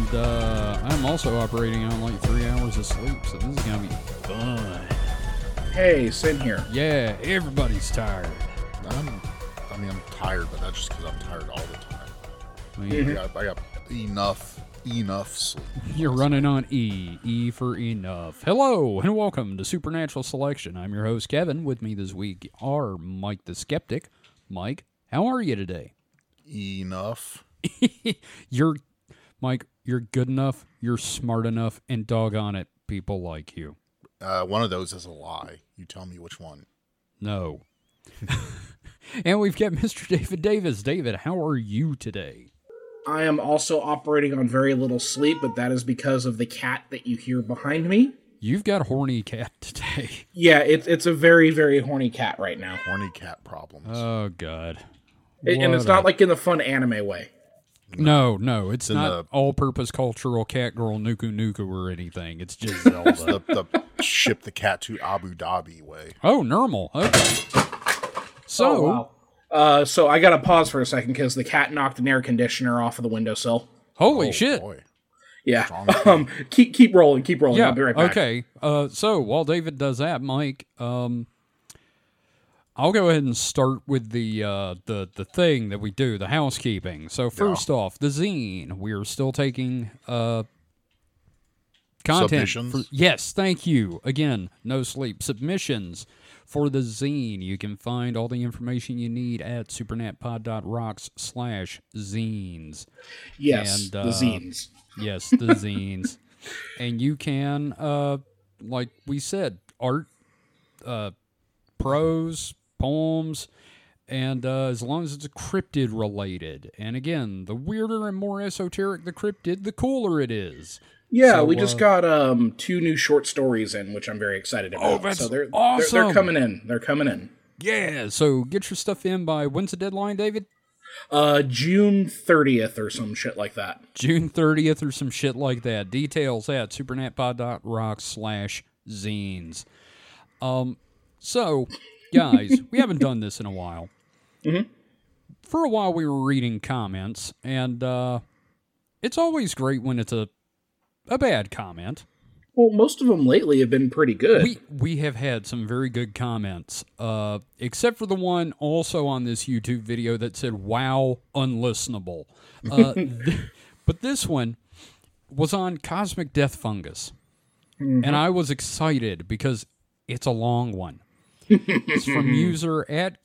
And I'm also operating on like 3 hours of sleep, so this is going to be fun. Hey, same here. Yeah, everybody's tired. I'm tired, but that's just because I'm tired all the time. Mm-hmm. I got enough sleep. You're running on E for enough. Hello, and welcome to Supernatural Selection. I'm your host, Kevin. With me this week are Mike the Skeptic. Mike, how are you today? Enough. Mike, you're good enough, you're smart enough, and doggone it, people like you. One of those is a lie. You tell me which one. No. And we've got Mr. David Davis. David, how are you today? I am also operating on very little sleep, but that is because of the cat that you hear behind me. You've got a horny cat today. Yeah, it's a very, very horny cat right now. Horny cat problems. Oh, God. And it's not like in the fun anime way. No, it's in not all-purpose cultural cat girl nuku nuku or anything. It's just Zelda. the ship the cat to Abu Dhabi way. Oh, normal. Okay. So, So I got to pause for a second because the cat knocked an air conditioner off of the windowsill. holy shit. Boy. Yeah. Keep rolling. Yeah, I'll be right back. okay. So while David does that, Mike, I'll go ahead and start with the thing that we do, the housekeeping. So first off, the zine. We're still taking content. Submissions? Yes, thank you. Again, no sleep. Submissions for the zine. You can find all the information you need at supernatpod.rocks/zines. Yes, And, the zines. Yes, the zines. And you can, like we said, art, prose, poems, and as long as it's cryptid related. And again, the weirder and more esoteric the cryptid, the cooler it is. Yeah, So, we just got 2 new short stories in, which I'm very excited about. Oh, that's so they're awesome. They're coming in. They're coming in. Yeah, so get your stuff in by, when's the deadline, David? June 30th or some shit like that. June 30th or some shit like that. Details at supernatpod.rocks/zines. So, guys, we haven't done this in a while. Mm-hmm. For a while, we were reading comments, and it's always great when it's a bad comment. Well, most of them lately have been pretty good. We have had some very good comments, except for the one also on this YouTube video that said, wow, unlistenable. But this one was on Cosmic Death Fungus, and I was excited because it's a long one. It's from user at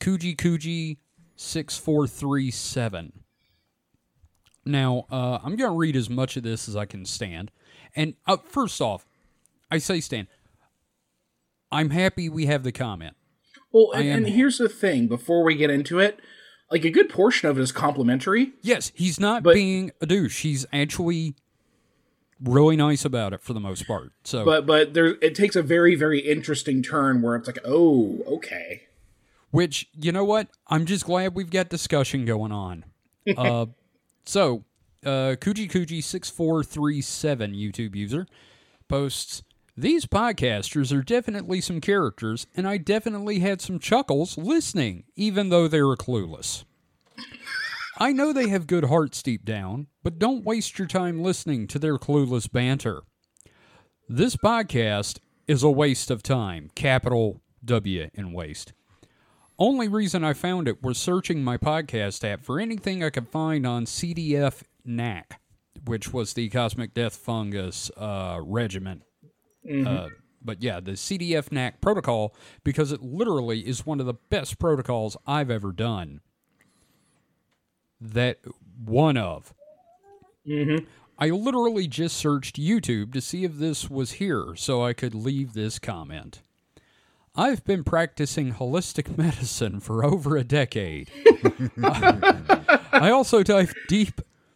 KujiKuji6437. Now, I'm going to read as much of this as I can stand. And first off, I say, Stan, I'm happy we have the comment. Well, and here's the thing, before we get into it, like a good portion of it is complimentary. Yes, he's not being a douche. He's actually really nice about it for the most part. So, But it takes a very, very interesting turn where it's like, oh, okay. which, you know what? I'm just glad we've got discussion going on. So, KujiKuji6437 YouTube user posts, these podcasters are definitely some characters, and I definitely had some chuckles listening, even though they were clueless. I know they have good hearts deep down, but don't waste your time listening to their clueless banter. This podcast is a waste of time, capital W in waste. Only reason I found it was searching my podcast app for anything I could find on CDF NAC, which was the Cosmic Death Fungus regiment. But yeah, the CDF NAC protocol, because it literally is one of the best protocols I've ever done. I literally just searched YouTube to see if this was here so I could leave this comment. I've been practicing holistic medicine for over a decade. I also dive deep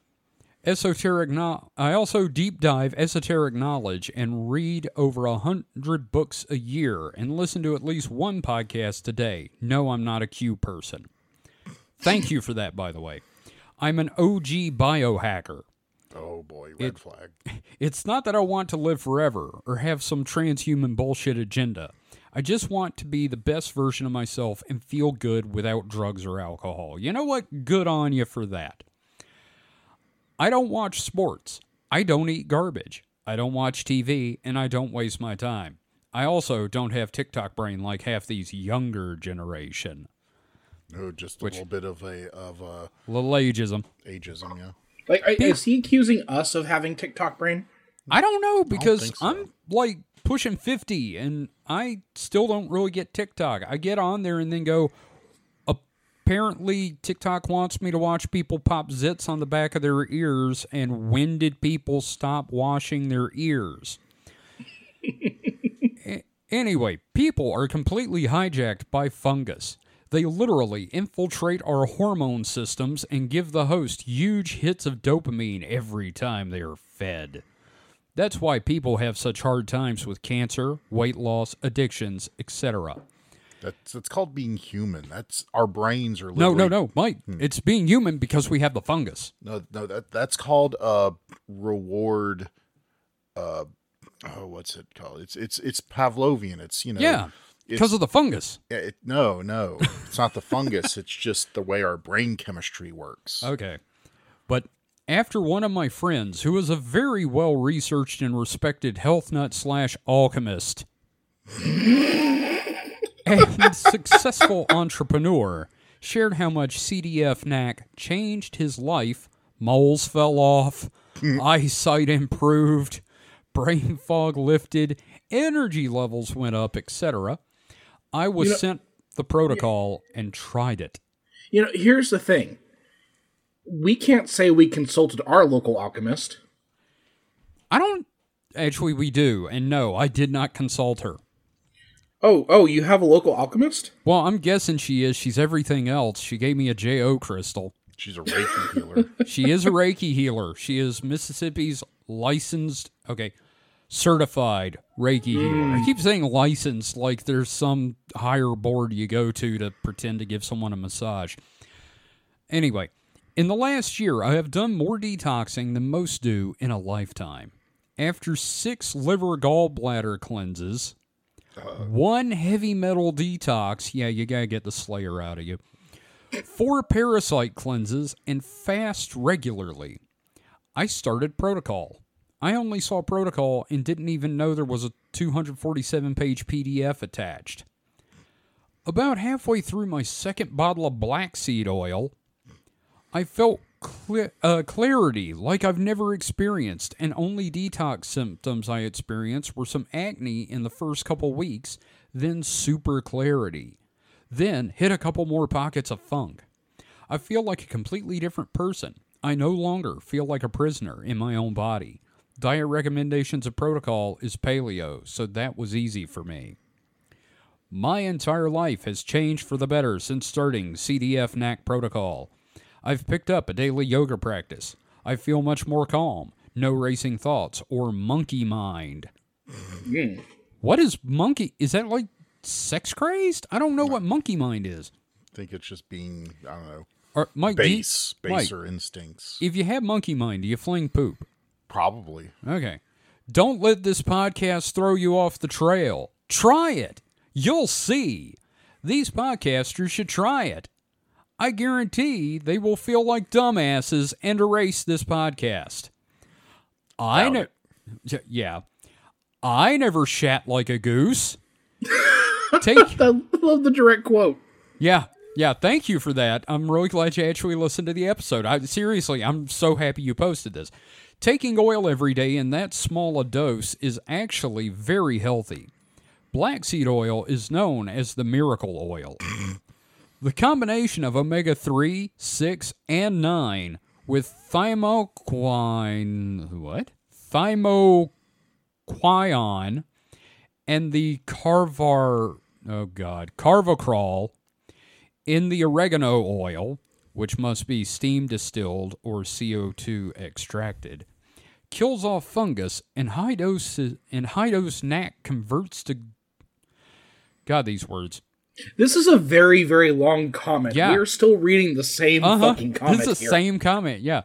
dive esoteric knowledge and read over 100 books a year and listen to at least one podcast a day. No, I'm not a Q person. Thank you for that, by the way. I'm an OG biohacker. Oh boy, red flag. It's not that I want to live forever or have some transhuman bullshit agenda. I just want to be the best version of myself and feel good without drugs or alcohol. You know what? Good on you for that. I don't watch sports. I don't eat garbage. I don't watch TV, and I don't waste my time. I also don't have TikTok brain like half these younger generation. No, just a little bit of Little ageism. ageism, yeah. Like, is he accusing us of having TikTok brain? I don't know, because think so. I'm like pushing 50 and I still don't really get TikTok. I get on there and then go, apparently TikTok wants me to watch people pop zits on the back of their ears, and when did people stop washing their ears? Anyway, people are completely hijacked by fungus. They literally infiltrate our hormone systems and give the host huge hits of dopamine every time they are fed. That's why people have such hard times with cancer, weight loss, addictions, etc. That's called being human. That's our brains are No, literally... Mike. It's being human because we have the fungus. No, that's called reward. What's it called? It's Pavlovian. It's Yeah, because of the fungus. No, it's not the fungus. It's just the way our brain chemistry works. Okay. But after one of my friends, who is a very well-researched and respected health nut / alchemist and successful entrepreneur, shared how much CDF-NAC changed his life, moles fell off, eyesight improved, brain fog lifted, energy levels went up, etc., I was sent the protocol and tried it. Here's the thing. We can't say we consulted our local alchemist. Actually, we do. And no, I did not consult her. Oh, you have a local alchemist? Well, I'm guessing she is. She's everything else. She gave me a JO crystal. She's a Reiki healer. She is a Reiki healer. She is Mississippi's certified Reiki healer. I keep saying licensed like there's some higher board you go to pretend to give someone a massage. Anyway, in the last year, I have done more detoxing than most do in a lifetime. After 6 liver gallbladder cleanses, 1 heavy metal detox, you gotta get the Slayer out of you, 4 parasite cleanses, and fast regularly, I started Protocol. I only saw Protocol and didn't even know there was a 247-page PDF attached. About halfway through my second bottle of black seed oil, I felt clarity like I've never experienced, and only detox symptoms I experienced were some acne in the first couple weeks, then super clarity. Then hit a couple more pockets of funk. I feel like a completely different person. I no longer feel like a prisoner in my own body. Diet recommendations of Protocol is paleo, so that was easy for me. My entire life has changed for the better since starting CDF-NAC Protocol. I've picked up a daily yoga practice. I feel much more calm, no racing thoughts, or monkey mind. What is monkey? Is that like sex crazed? I don't know what monkey mind is. I think it's just being, I don't know, Mike, baser instincts. If you have monkey mind, do you fling poop? Probably. Okay. Don't let this podcast throw you off the trail. Try it. You'll see. These podcasters should try it. I guarantee they will feel like dumbasses and erase this podcast. I never shat like a goose. I love the direct quote. Yeah, thank you for that. I'm really glad you actually listened to the episode. Seriously, I'm so happy you posted this. Taking oil every day in that small a dose is actually very healthy. Black seed oil is known as the miracle oil. The combination of omega-3, 6, and 9 with thymoquine and the carvacrol in the oregano oil, which must be steam distilled or CO2 extracted, kills off fungus, and high-dose NAC converts to... God, these words. This is a very, very long comment. Yeah. We're still reading the same fucking comment This is the here. same comment, yeah.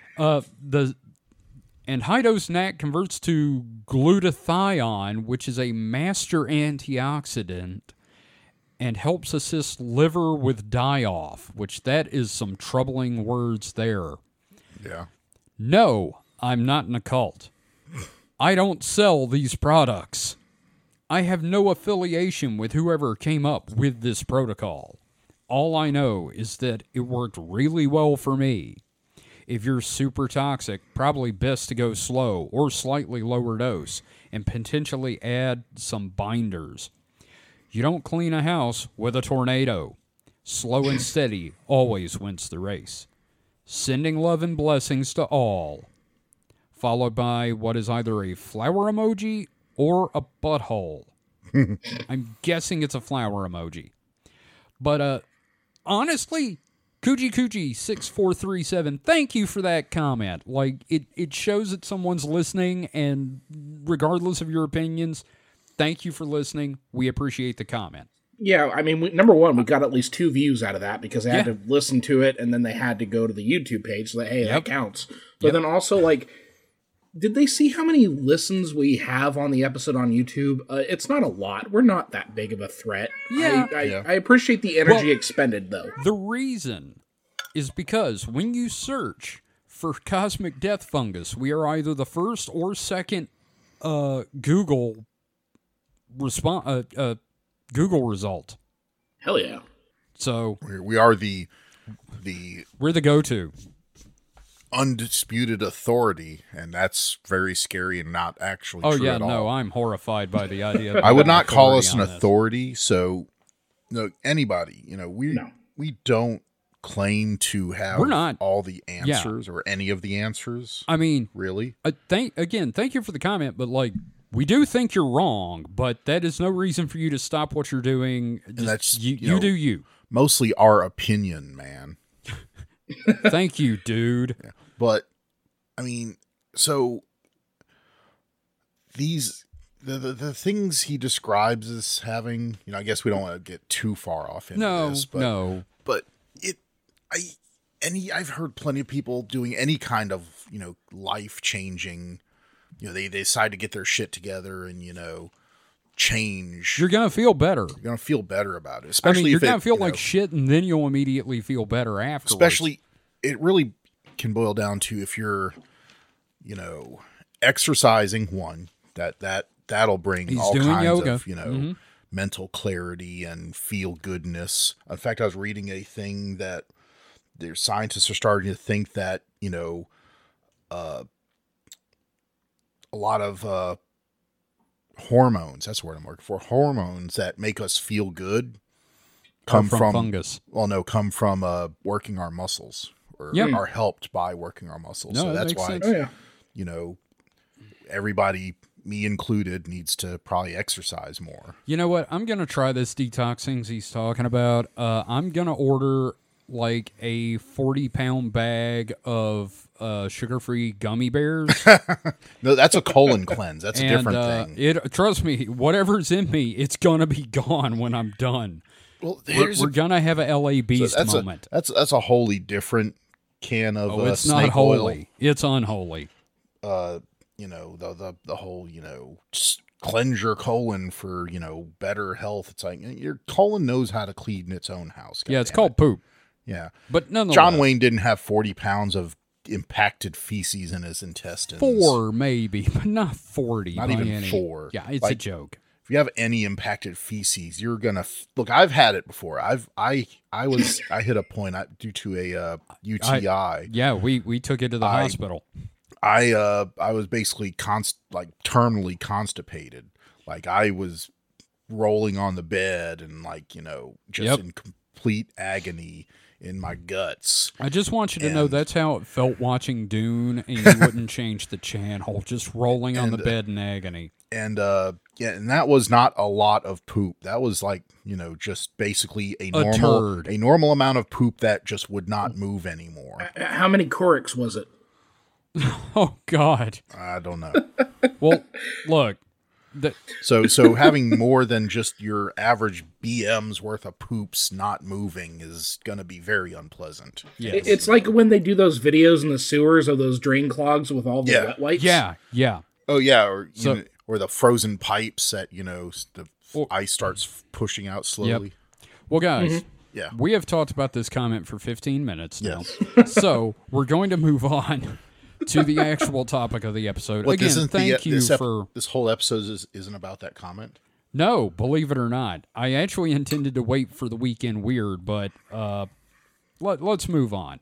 And high-dose NAC converts to glutathione, which is a master antioxidant, and helps assist liver with die-off, which that is some troubling words there. Yeah. No, I'm not in a cult. I don't sell these products. I have no affiliation with whoever came up with this protocol. All I know is that it worked really well for me. If you're super toxic, probably best to go slow or slightly lower dose and potentially add some binders. You don't clean a house with a tornado. Slow and steady always wins the race. Sending love and blessings to all. Followed by what is either a flower emoji or a butthole. I'm guessing it's a flower emoji. But honestly, Kuji6437, thank you for that comment. Like, it shows that someone's listening, and regardless of your opinions, thank you for listening. We appreciate the comment. Yeah, I mean, number one, we got at least 2 views out of that because they had to listen to it, and then they had to go to the YouTube page, so that, hey, that counts. But then also, like, did they see how many listens we have on the episode on YouTube? It's not a lot. We're not that big of a threat. Yeah. I appreciate the energy expended, though. The reason is because when you search for cosmic death fungus, we are either the first or second Google result. Hell yeah. So We are the we're the go-to. undisputed authority, and that's very scary and not actually true at all. No, I'm horrified by the idea. I would not call us an authority. authority. So, no, anybody, we don't claim to have We're not. all the answers or any of the answers. I mean, Really? thank you for the comment, but like, we do think you're wrong, but that is no reason for you to stop what you're doing. Just, that's, you do you. Mostly our opinion, man. Thank you, dude. But I mean, so these the things he describes as having, I guess we don't want to get too far off into this, but but I've heard plenty of people doing any kind of, life changing, they decide to get their shit together and, change. You're gonna feel better. You're gonna feel better about it, especially you're if gonna feel like shit, and then you'll immediately feel better afterwards. Especially, it really can boil down to if you're, exercising. One that'll bring all kinds yoga. of mental clarity and feel goodness. In fact, I was reading a thing that their scientists are starting to think that a lot of hormones, that's the word I'm looking for, hormones that make us feel good come from fungus. Well, no, come from working our muscles, or are helped by working our muscles. No, So that's why, sense. Oh, yeah. Everybody, me included, needs to probably exercise more. You know what? I'm going to try this detoxing he's talking about. I'm going to order like a 40-pound bag of sugar-free gummy bears. No, that's a colon cleanse. That's a different thing. Trust me, whatever's in me, it's going to be gone when I'm done. Well, We're going to have a LA Beast moment. That's a wholly different can of it's not snake holy. oil. It's unholy. The whole, cleanse your colon for, better health. It's like your colon knows how to clean its own house. Yeah, it's called poop. Yeah. But nonetheless. John Wayne didn't have 40 pounds of impacted feces in his intestines. 4 maybe, but not 40. Not by even any. 4. Yeah, it's a joke. If you have any impacted feces, you're gonna look. I've had it before. I hit a point due to a UTI. Yeah, we took it to the hospital. I was basically terminally constipated. Like, I was rolling on the bed and just in complete agony in my guts. I just want you to know that's how it felt watching Dune, and you wouldn't change the channel, just rolling on the bed in agony. And and that was not a lot of poop. That was just basically a normal amount of poop that just would not move anymore. How many Corics was it? Oh God, I don't know. Well, look. So having more than just your average BM's worth of poops not moving is going to be very unpleasant. Yes. It's like when they do those videos in the sewers of those drain clogs with all the wet wipes. Yeah. Oh yeah, or the frozen pipes that the ice starts pushing out slowly. Yep. Well, guys, Yeah, we have talked about this comment for 15 minutes now, Yes. so we're going to move on. to the actual topic of the episode. What, Again, thank you for... This whole episode isn't about that comment? No, believe it or not. I actually intended to wait for the weekend weird, but let's move on.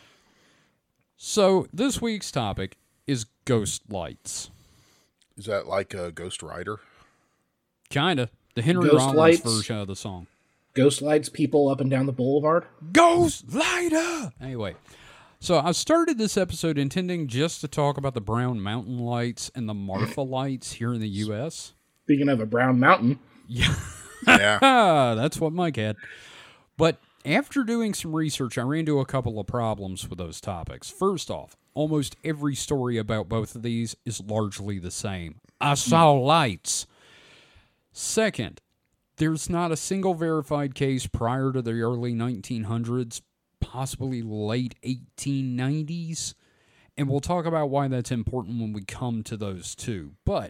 So, this week's topic is ghost lights. Is that like a Ghost Rider? Kinda. The Henry Ghost Rollins lights? version of the song. Ghost lights people up and down the boulevard. Ghost lighter! Anyway, so I started this episode intending just to talk about the Brown Mountain lights and the Marfa lights here in the U.S. Speaking of a brown mountain. Yeah. Yeah. That's what Mike had. But after doing some research, I ran into a couple of problems with those topics. First off, almost every story about both of these is largely the same. I saw lights. Second, there's not a single verified case prior to the early 1900s, possibly late 1890s. And we'll talk about why that's important when we come to those two. But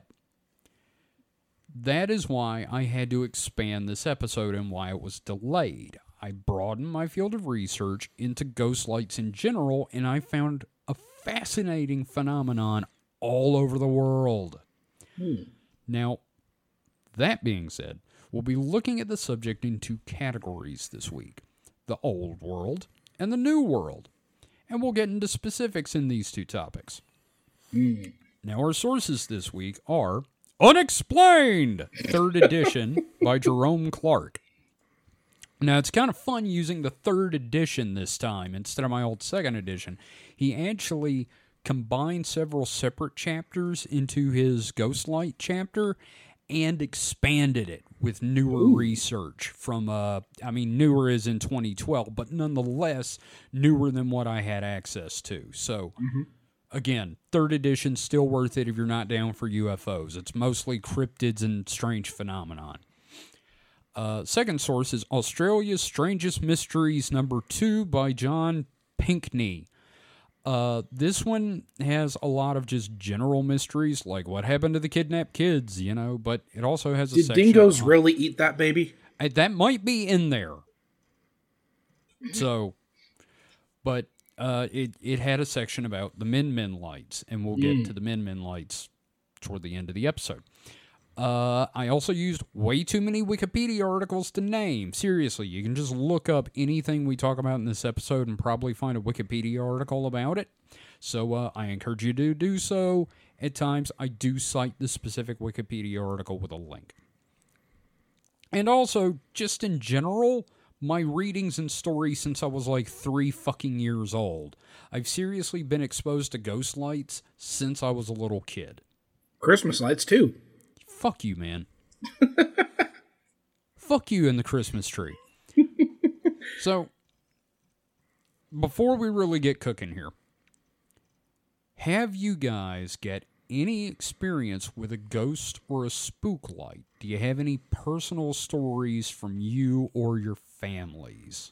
that is why I had to expand this episode and why it was delayed. I broadened my field of research into ghost lights in general, and I found a fascinating phenomenon all over the world. Now, that being said, we'll be looking at the subject in two categories this week, the old world and the new world, and we'll get into specifics in these two topics. Now, our sources this week are Unexplained, 3rd edition by Jerome Clark. Now, it's kind of fun using the 3rd edition this time instead of my old 2nd edition. He actually combined several separate chapters into his Ghostlight chapter and expanded it with newer research from, newer is in 2012, but nonetheless newer than what I had access to. So, again, 3rd edition, still worth it if you're not down for UFOs. It's mostly cryptids and strange phenomenon. Second source is Australia's Strangest Mysteries #2 by John Pinkney. This one has a lot of just general mysteries, like what happened to the kidnapped kids, but it also has a section... Did dingoes really eat that baby? That might be in there. So, but it had a section about the Min lights, and we'll get to the Min lights toward the end of the episode. I also used way too many Wikipedia articles to name. Seriously, you can just look up anything we talk about in this episode and probably find a Wikipedia article about it. So I encourage you to do so. At times, I do cite the specific Wikipedia article with a link. And also, just in general, my readings and stories since I was like 3 fucking years old. I've seriously been exposed to ghost lights since I was a little kid. Christmas lights, too. Fuck you, man. Fuck you and the Christmas tree. So, before we really get cooking here, have you guys get any experience with a ghost or a spook light? Do you have any personal stories from you or your families?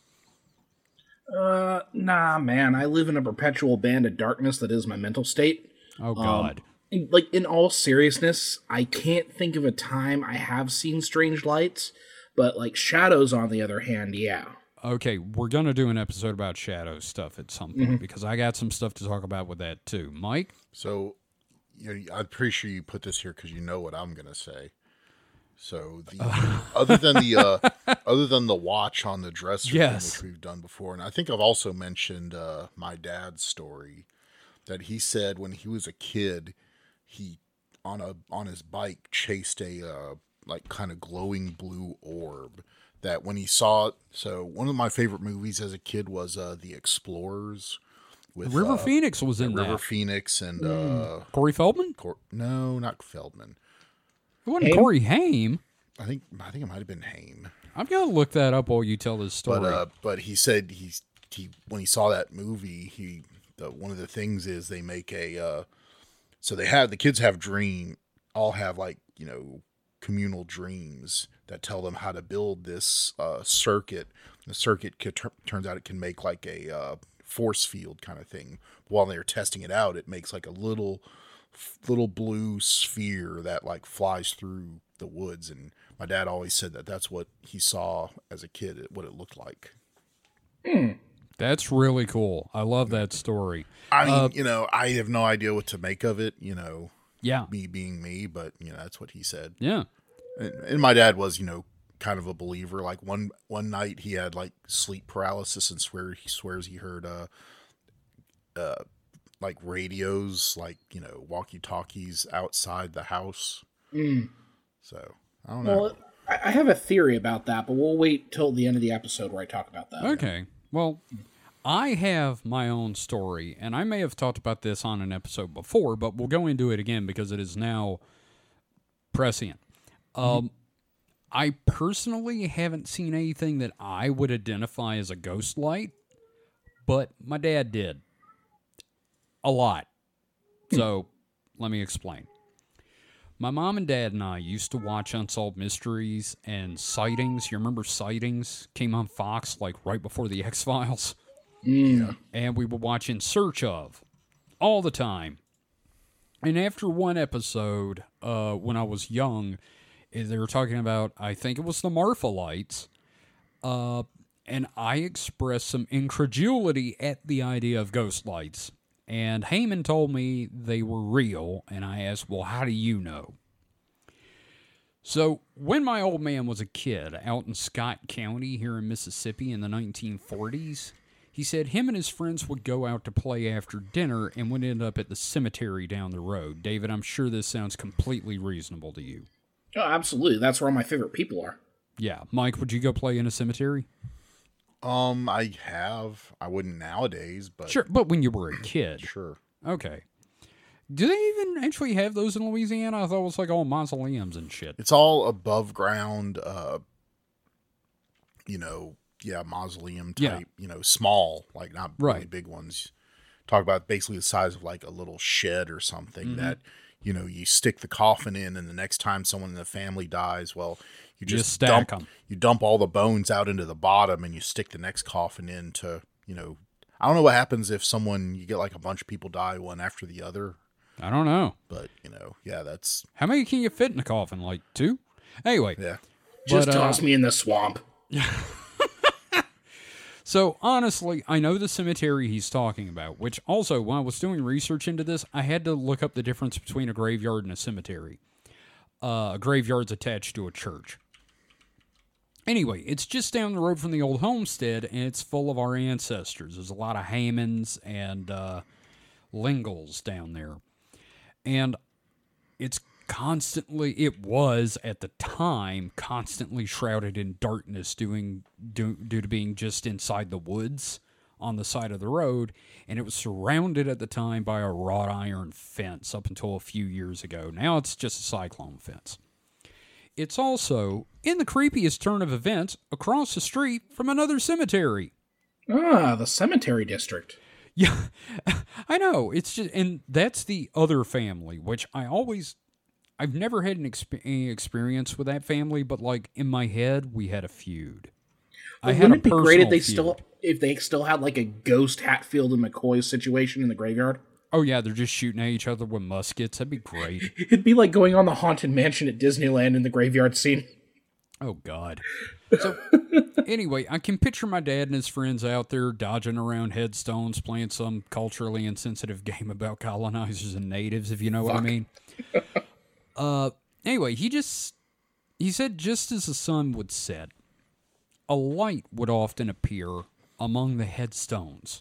Nah, man. I live in a perpetual band of darkness that is my mental state. Oh, God. In all seriousness, I can't think of a time I have seen strange lights, but, shadows, on the other hand, yeah. Okay, we're going to do an episode about shadow stuff at some point, because I got some stuff to talk about with that, too. Mike? So, I'm pretty sure you put this here because you know what I'm going to say. So, other than the watch on the dresser, yes, thing, which we've done before, and I think I've also mentioned my dad's story, that he said when he was a kid, he on his bike chased a kind of glowing blue orb that when he saw it. So one of my favorite movies as a kid was The Explorers with River Phoenix was in River that. Phoenix and Corey Feldman? No, not Feldman. It wasn't Haim? Corey Haim. I think it might have been Haim. I'm gonna look that up while you tell this story. But he said he when he saw that movie, one of the things is they make so the kids have all have communal dreams that tell them how to build this circuit. The circuit turns out it can make a force field kind of thing. While they're testing it out, it makes a little blue sphere that flies through the woods. And my dad always said that that's what he saw as a kid, what it looked like. That's really cool. I love that story. I mean, I have no idea what to make of it, Yeah. me being me, but, that's what he said. Yeah. And my dad was, kind of a believer. Like one night he had like sleep paralysis and he swears he heard like radios, like, walkie-talkies outside the house. So I don't know. Well, I have a theory about that, but we'll wait till the end of the episode where I talk about that. Okay. Well, I have my own story, and I may have talked about this on an episode before, but we'll go into it again because it is now prescient. I personally haven't seen anything that I would identify as a ghost light, but my dad did. A lot. So, let me explain. My mom and dad and I used to watch Unsolved Mysteries and Sightings. You remember Sightings? Came on Fox like right before the X-Files. Yeah. And we would watch In Search Of all the time. And after one episode, when I was young, they were talking about, I think it was the Marfa lights, and I expressed some incredulity at the idea of ghost lights. And Heyman told me they were real, and I asked, well, how do you know? So, when my old man was a kid out in Scott County here in Mississippi in the 1940s, he said him and his friends would go out to play after dinner and would end up at the cemetery down the road. David, I'm sure this sounds completely reasonable to you. Oh, absolutely. That's where all my favorite people are. Yeah. Mike, would you go play in a cemetery? I wouldn't nowadays, but Sure, but when you were a kid. sure. Okay. Do they even actually have those in Louisiana? I thought it was like all mausoleums and shit. It's all above ground, mausoleum type, small, like not really Right. big ones. Talk about basically the size of like a little shed or something that, you stick the coffin in, and the next time someone in the family dies, well, you just stack dump 'em. You dump all the bones out into the bottom, and you stick the next coffin in to, I don't know what happens if you get like a bunch of people die one after the other, I don't know. but that's How many can you fit in a coffin? Like 2? Anyway. yeah. Just But, toss me in the swamp. So, honestly, I know the cemetery he's talking about, which also, when I was doing research into this, I had to look up the difference between a graveyard and a cemetery. A graveyard's attached to a church. Anyway, it's just down the road from the old homestead, and it's full of our ancestors. There's a lot of Haymans and Lingles down there. And it was at the time constantly shrouded in darkness due to being just inside the woods on the side of the road, and it was surrounded at the time by a wrought iron fence up until a few years ago. Now it's just a cyclone fence. It's also, in the creepiest turn of events, across the street from another cemetery. Ah, the cemetery district. Yeah, I know. It's just, and that's the other family, which I've never had any experience with that family, but like in my head, we had a feud. Wouldn't it be great if they still had like a ghost Hatfield and McCoy situation in the graveyard? Oh yeah, they're just shooting at each other with muskets. That'd be great. It'd be like going on the Haunted Mansion at Disneyland in the graveyard scene. Oh God. So anyway, I can picture my dad and his friends out there dodging around headstones, playing some culturally insensitive game about colonizers and natives, if you know what I mean. Anyway, he said just as the sun would set, a light would often appear among the headstones.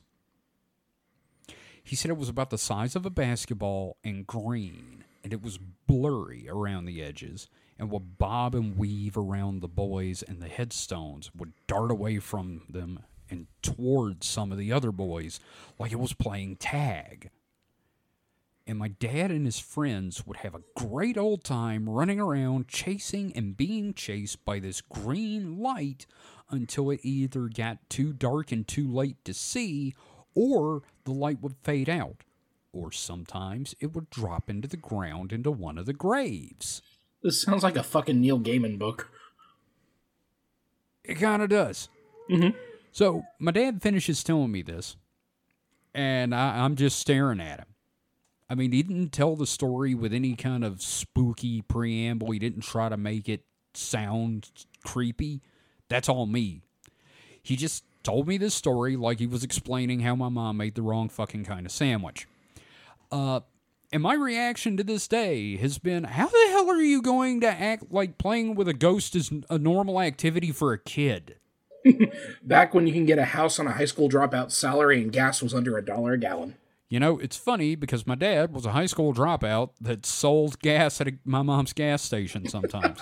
He said it was about the size of a basketball and green, and it was blurry around the edges, and would bob and weave around the boys, and the headstones would dart away from them and towards some of the other boys like it was playing tag. And my dad and his friends would have a great old time running around chasing and being chased by this green light until it either got too dark and too late to see, or the light would fade out, or sometimes it would drop into the ground into one of the graves. This sounds like a fucking Neil Gaiman book. It kind of does. Mm-hmm. So my dad finishes telling me this, and I'm just staring at him. I mean, he didn't tell the story with any kind of spooky preamble. He didn't try to make it sound creepy. That's all me. He just told me this story like he was explaining how my mom made the wrong fucking kind of sandwich. And my reaction to this day has been, how the hell are you going to act like playing with a ghost is a normal activity for a kid? Back when you can get a house on a high school dropout salary and gas was under $1 a gallon. You know, it's funny because my dad was a high school dropout that sold gas at my mom's gas station sometimes.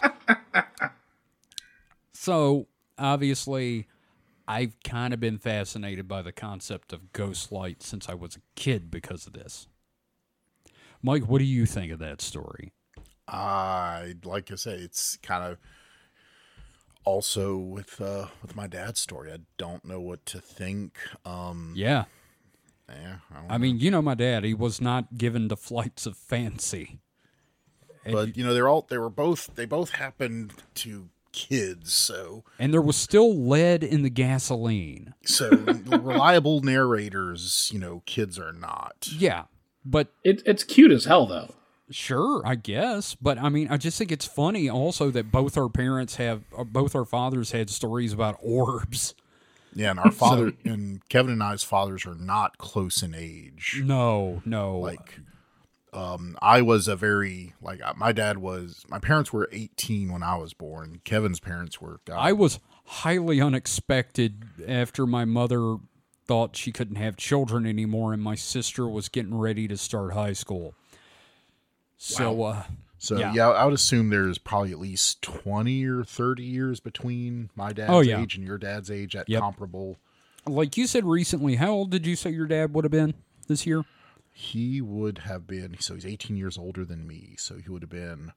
So, obviously, I've kind of been fascinated by the concept of ghost light since I was a kid because of this. Mike, what do you think of that story? Like I say, it's kind of also with my dad's story. I don't know what to think. Yeah. I mean, you know my dad, he was not given to flights of fancy. But you know, they both happened to kids, so and there was still lead in the gasoline. So reliable narrators, you know, kids are not. Yeah. But it's cute as hell, though. Sure, I guess. But I mean, I just think it's funny also that both our fathers had stories about orbs. Yeah, and our father and Kevin and I's fathers are not close in age. No. Like, I was my parents were 18 when I was born. Kevin's parents were. I was highly unexpected after my mother thought she couldn't have children anymore, and my sister was getting ready to start high school. So, wow. Yeah, I would assume there's probably at least 20 or 30 years between my dad's age and your dad's age at comparable. Like you said recently, how old did you say your dad would have been this year? He would have been, so he's 18 years older than me, so he would have been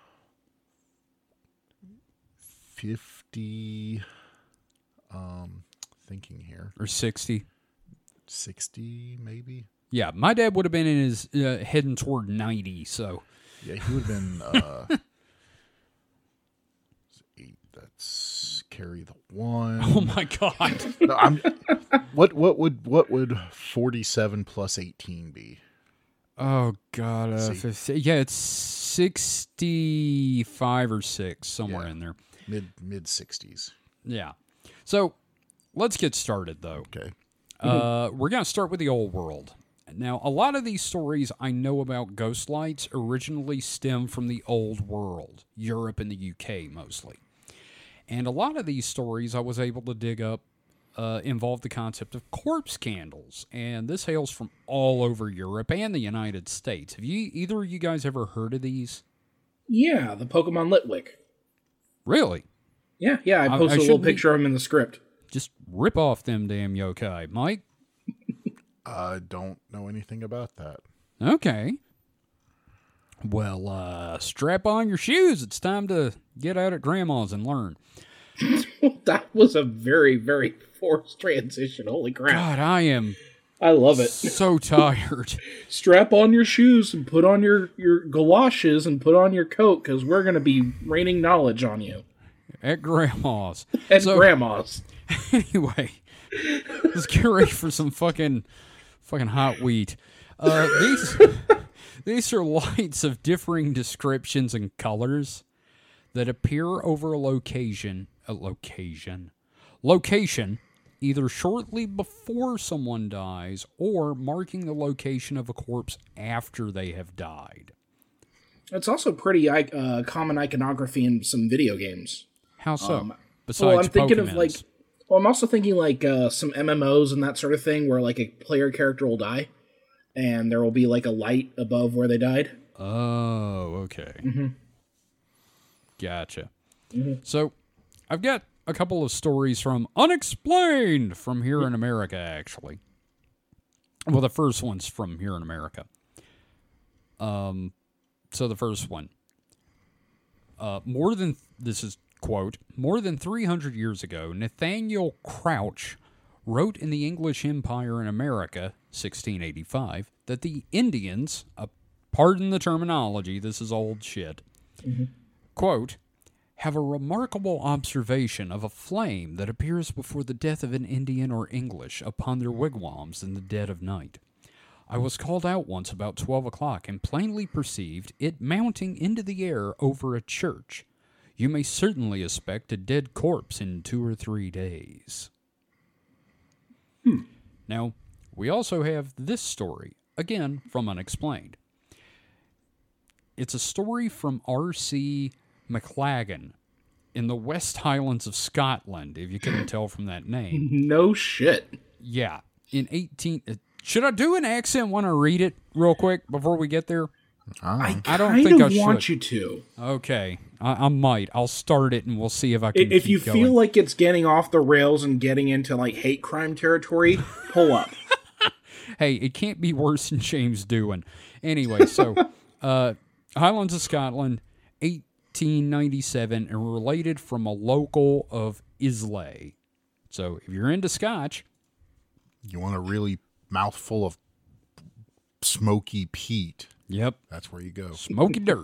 50, thinking here. Or 60. 60, maybe? Yeah, my dad would have been in his, heading toward 90, so. Yeah, he would have been, 8, that's carry the 1. Oh my God. No, what would 47 plus 18 be? Oh God, yeah, it's 65 or 6, somewhere in there. Mid 60s. Yeah. So, let's get started, though. Okay. We're going to start with the old world. Now, a lot of these stories I know about ghost lights originally stem from the old world, Europe and the UK mostly. And a lot of these stories I was able to dig up involve the concept of corpse candles, and this hails from all over Europe and the United States. Have either of you guys ever heard of these? Yeah, the Pokemon Litwick. Really? Yeah, I posted a little picture of him in the script. Just rip off them damn yokai. Mike? I don't know anything about that. Okay. Well, strap on your shoes. It's time to get out at Grandma's and learn. That was a very, very forced transition. Holy crap. God, I love it. So tired. Strap on your shoes and put on your galoshes and put on your coat because we're going to be raining knowledge on you. At Grandma's. Grandma's. Anyway, let's get ready for some fucking hot wheat. These are lights of differing descriptions and colors that appear over a location, either shortly before someone dies or marking the location of a corpse after they have died. It's also pretty common iconography in some video games. How so? I'm thinking Pokemons. I'm also thinking some MMOs and that sort of thing where like a player character will die and there will be like a light above where they died. Oh, okay. Mm-hmm. Gotcha. Mm-hmm. So I've got a couple of stories from Unexplained from here in America, actually. Well, the first one's from here in America. So the first one. Quote, more than 300 years ago, Nathaniel Crouch wrote in the English Empire in America, 1685, that the Indians, pardon the terminology, this is old shit, quote, have a remarkable observation of a flame that appears before the death of an Indian or English upon their wigwams in the dead of night. I was called out once about 12 o'clock and plainly perceived it mounting into the air over a church. You may certainly expect a dead corpse in 2 or 3 days. Now, we also have this story, again, from Unexplained. It's a story from R.C. McLagan in the West Highlands of Scotland, if you couldn't tell from that name. No shit. Yeah. In 18... Should I do an accent when I read it real quick before we get there? I don't think I want you to. Okay. I might. I'll start it and we'll see if I can If keep you going. feel like it's getting off the rails and getting into like hate crime territory, pull up. Hey, it can't be worse than James Doohan. Anyway, so Highlands of Scotland, 1897, and related from a local of Islay. So if you're into Scotch... You want a really mouthful of smoky peat. Yep. That's where you go. Smoky dirt.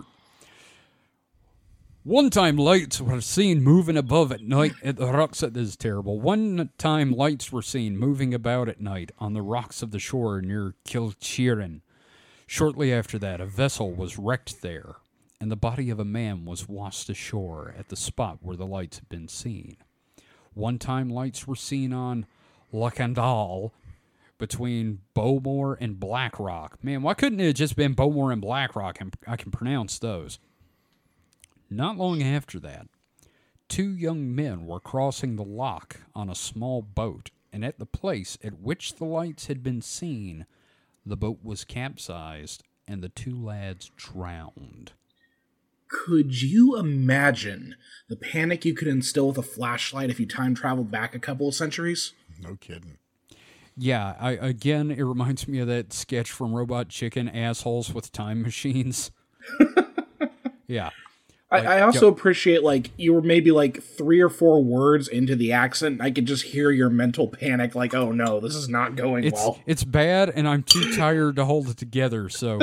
One time lights were seen moving above at night at the rocks. This is terrible. One time lights were seen moving about at night on the rocks of the shore near Kilcheeran. Shortly after that, a vessel was wrecked there, and the body of a man was washed ashore at the spot where the lights had been seen. One time lights were seen on Lacandal between Bowmore and Blackrock. Man, why couldn't it have just been Bowmore and Blackrock? I can pronounce those. Not long after that, two young men were crossing the loch on a small boat, and at the place at which the lights had been seen, the boat was capsized, and the two lads drowned. Could you imagine the panic you could instill with a flashlight if you time traveled back a couple of centuries? No kidding. Yeah, again, it reminds me of that sketch from Robot Chicken, Assholes with Time Machines. Yeah. I also appreciate, like, you were maybe, like, 3 or 4 words into the accent, and I could just hear your mental panic, like, oh no, this is not going well. It's bad, and I'm too tired to hold it together, so...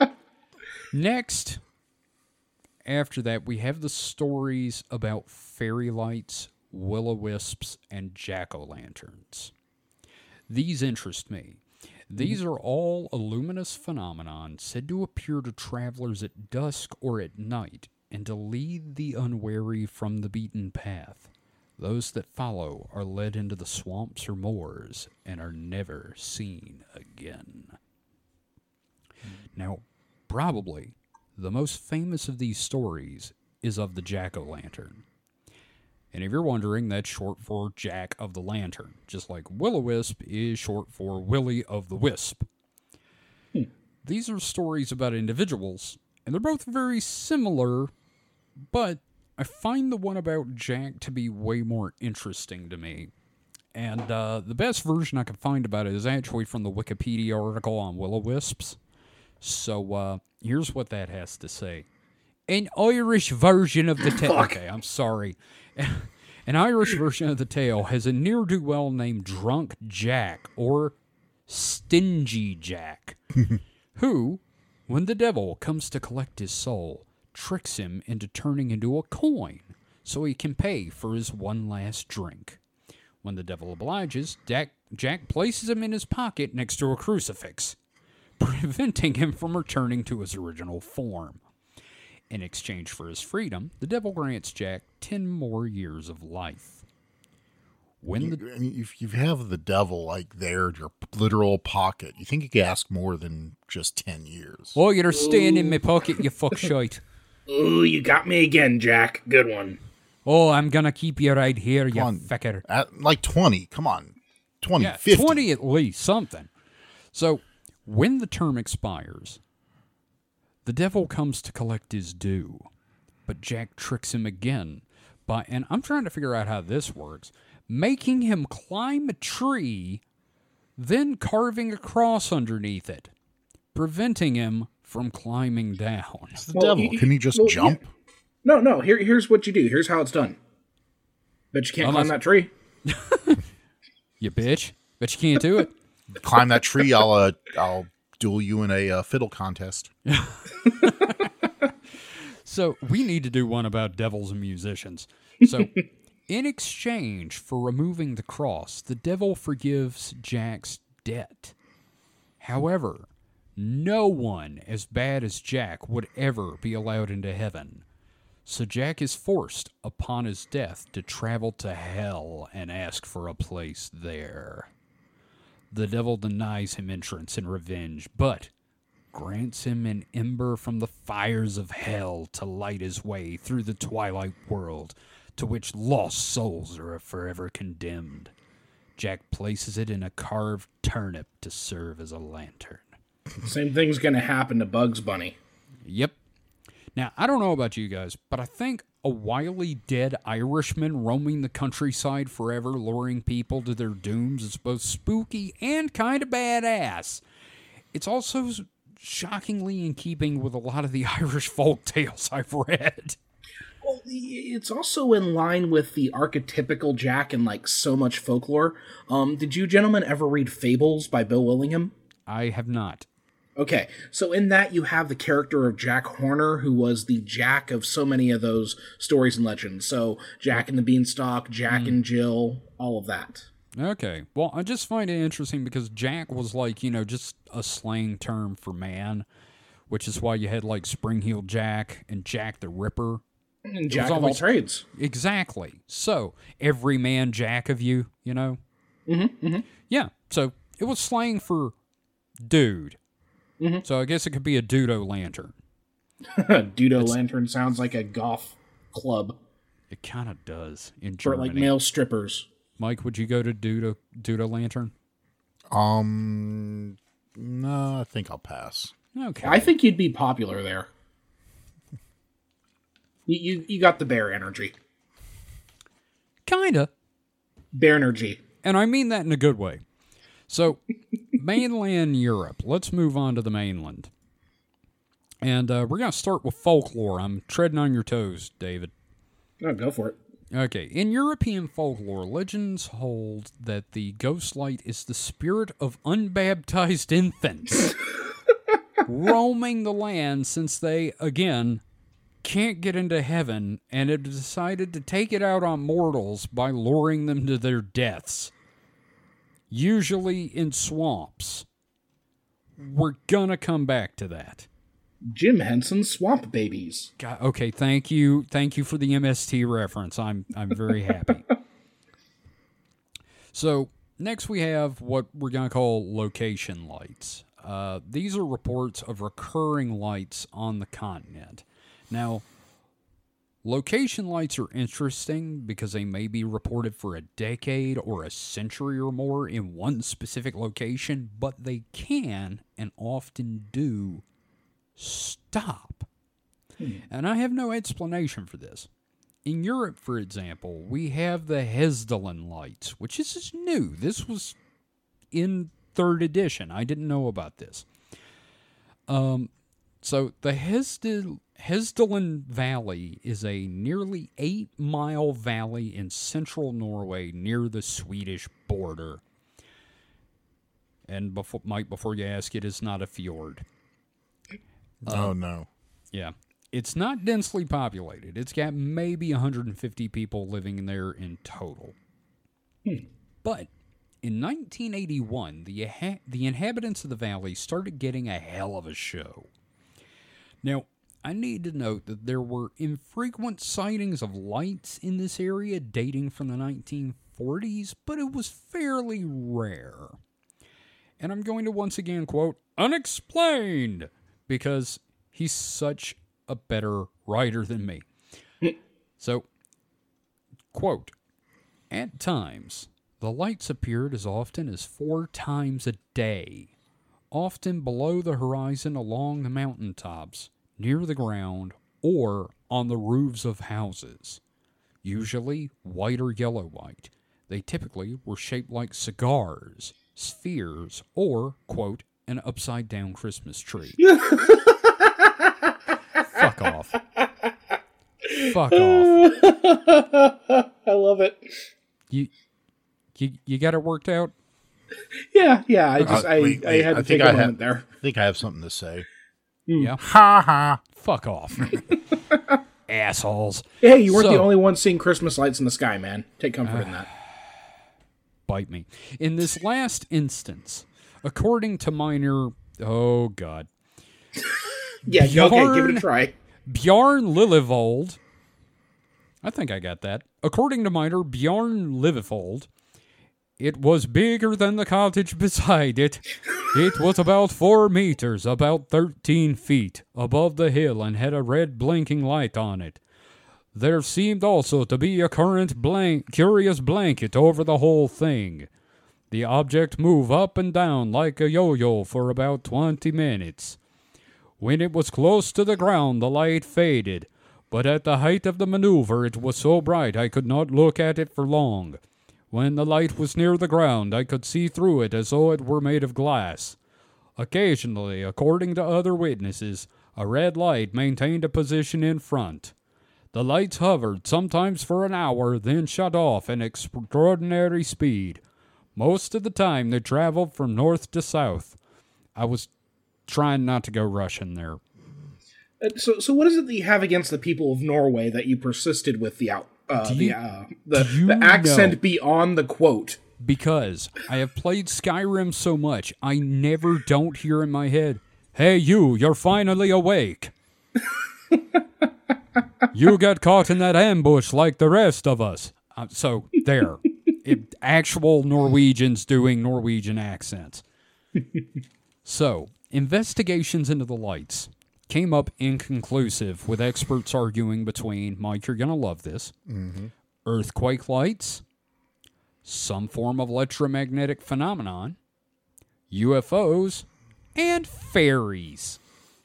Next, after that, we have the stories about fairy lights, will-o-wisps, and jack-o'-lanterns. These interest me. These are all a luminous phenomenon said to appear to travelers at dusk or at night, and to lead the unwary from the beaten path. Those that follow are led into the swamps or moors and are never seen again. Now, probably the most famous of these stories is of the jack-o'-lantern. And if you're wondering, that's short for Jack of the Lantern, just like will-o'-wisp is short for Willie of the Wisp. These are stories about individuals, and they're both very similar, but I find the one about Jack to be way more interesting to me. And the best version I could find about it is actually from the Wikipedia article on will-o'-wisps. So here's what that has to say. An Irish version of the tale... Okay, I'm sorry. An Irish version of the tale has a ne'er-do-well named Drunk Jack, or Stingy Jack, who, when the devil comes to collect his soul, tricks him into turning into a coin so he can pay for his one last drink. When the devil obliges, Jack places him in his pocket next to a crucifix, preventing him from returning to his original form. In exchange for his freedom, the devil grants Jack 10 more years of life. If you have the devil like there in your literal pocket, you think you could ask more than just 10 years? Oh, you're staying in my pocket, you fuck shite. Ooh, you got me again, Jack. Good one. Oh, I'm gonna keep you right here, you fecker. Like 20, come on. 20, yeah, 50. 20 at least, something. So, when the term expires, the devil comes to collect his due, but Jack tricks him again by, and I'm trying to figure out how this works, making him climb a tree, then carving a cross underneath it, preventing him from climbing down. It's the devil. Can he just jump? Yeah. No. Here's what you do. Here's how it's done. Bet you can't climb that tree. You bitch. Bet you can't do it. Climb that tree. I'll duel you in a fiddle contest. So we need to do one about devils and musicians. So in exchange for removing the cross, the devil forgives Jack's debt. However, no one as bad as Jack would ever be allowed into heaven. So Jack is forced upon his death to travel to hell and ask for a place there. The devil denies him entrance in revenge, but grants him an ember from the fires of hell to light his way through the twilight world to which lost souls are forever condemned. Jack places it in a carved turnip to serve as a lantern. Same thing's going to happen to Bugs Bunny. Yep. Now, I don't know about you guys, but I think a wily dead Irishman roaming the countryside forever, luring people to their dooms is both spooky and kind of badass. It's also shockingly in keeping with a lot of the Irish folk tales I've read. Well, it's also in line with the archetypical Jack in like so much folklore. Did you gentlemen ever read Fables by Bill Willingham? I have not. Okay, so in that you have the character of Jack Horner, who was the Jack of so many of those stories and legends. So Jack and the Beanstalk, Jack and Jill, all of that. Okay, well, I just find it interesting because Jack was like, you know, just a slang term for man, which is why you had like Spring-Heeled Jack and Jack the Ripper. And Jack of all trades. Exactly. So, every man Jack of you, you know? Mm-hmm. Yeah, so it was slang for dude. Mm-hmm. So I guess it could be a Dudo Lantern. Dudo Lantern sounds like a goth club. It kind of does in For Germany. like male strippers. Mike, would you go to Dudo Lantern? No, I think I'll pass. Okay. I think you'd be popular there. You got the bear energy. Kinda. Bear energy. And I mean that in a good way. So, mainland Europe. Let's move on to the mainland. And we're going to start with folklore. I'm treading on your toes, David. Oh, go for it. Okay. In European folklore, legends hold that the ghost light is the spirit of unbaptized infants roaming the land since they, again, can't get into heaven and have decided to take it out on mortals by luring them to their deaths. Usually in swamps. We're gonna come back to that. Jim Henson's Swamp Babies. God, okay, thank you for the MST reference. I'm very happy. So next we have what we're gonna call location lights. These are reports of recurring lights on the continent. Now, location lights are interesting because they may be reported for a decade or a century or more in one specific location, but they can and often do stop. And I have no explanation for this. In Europe, for example, we have the Hesdalen lights, which is new. This was in 3rd edition. I didn't know about this. So the Hesdalen Valley is a nearly 8-mile valley in central Norway near the Swedish border. And before you ask, it is not a fjord. Oh, no. Yeah. It's not densely populated. It's got maybe 150 people living there in total. But in 1981, the inhabitants of the valley started getting a hell of a show. Now, I need to note that there were infrequent sightings of lights in this area dating from the 1940s, but it was fairly rare. And I'm going to once again quote, unexplained, because he's such a better writer than me. So, quote, at times, the lights appeared as often as 4 times a day, often below the horizon along the mountaintops, near the ground, or on the roofs of houses. Usually white or yellow-white. They typically were shaped like cigars, spheres, or, quote, an upside-down Christmas tree. Fuck off. Fuck off. I love it. You got it worked out? Yeah. I had to take a moment there. I think I have something to say. Yeah. Ha ha. Fuck off. Assholes. Hey, you weren't the only one seeing Christmas lights in the sky, man. Take comfort in that. Bite me. In this last instance, according to minor... Oh, God. Yeah, okay, give it a try. Bjarn, I think I got that. According to minor Bjarn Livefold, It was bigger than the cottage beside it. It was about 4 meters, about 13 feet, above the hill and had a red blinking light on it. There seemed also to be a curious blanket over the whole thing. The object moved up and down like a yo-yo for about 20 minutes. When it was close to the ground, the light faded, but at the height of the maneuver it was so bright I could not look at it for long. When the light was near the ground, I could see through it as though it were made of glass. Occasionally, according to other witnesses, a red light maintained a position in front. The lights hovered sometimes for an hour, then shut off at extraordinary speed. Most of the time, they traveled from north to south. I was trying not to go Russian there. So what is it that you have against the people of Norway that you persisted with the accent beyond the quote? Because I have played Skyrim so much, I never don't hear in my head, "Hey you're finally awake." You got caught in that ambush like the rest of us. So there. Actual Norwegians doing Norwegian accents. So, investigations into the lights came up inconclusive, with experts arguing between, Mike, you're going to love this, earthquake lights, some form of electromagnetic phenomenon, UFOs, and fairies.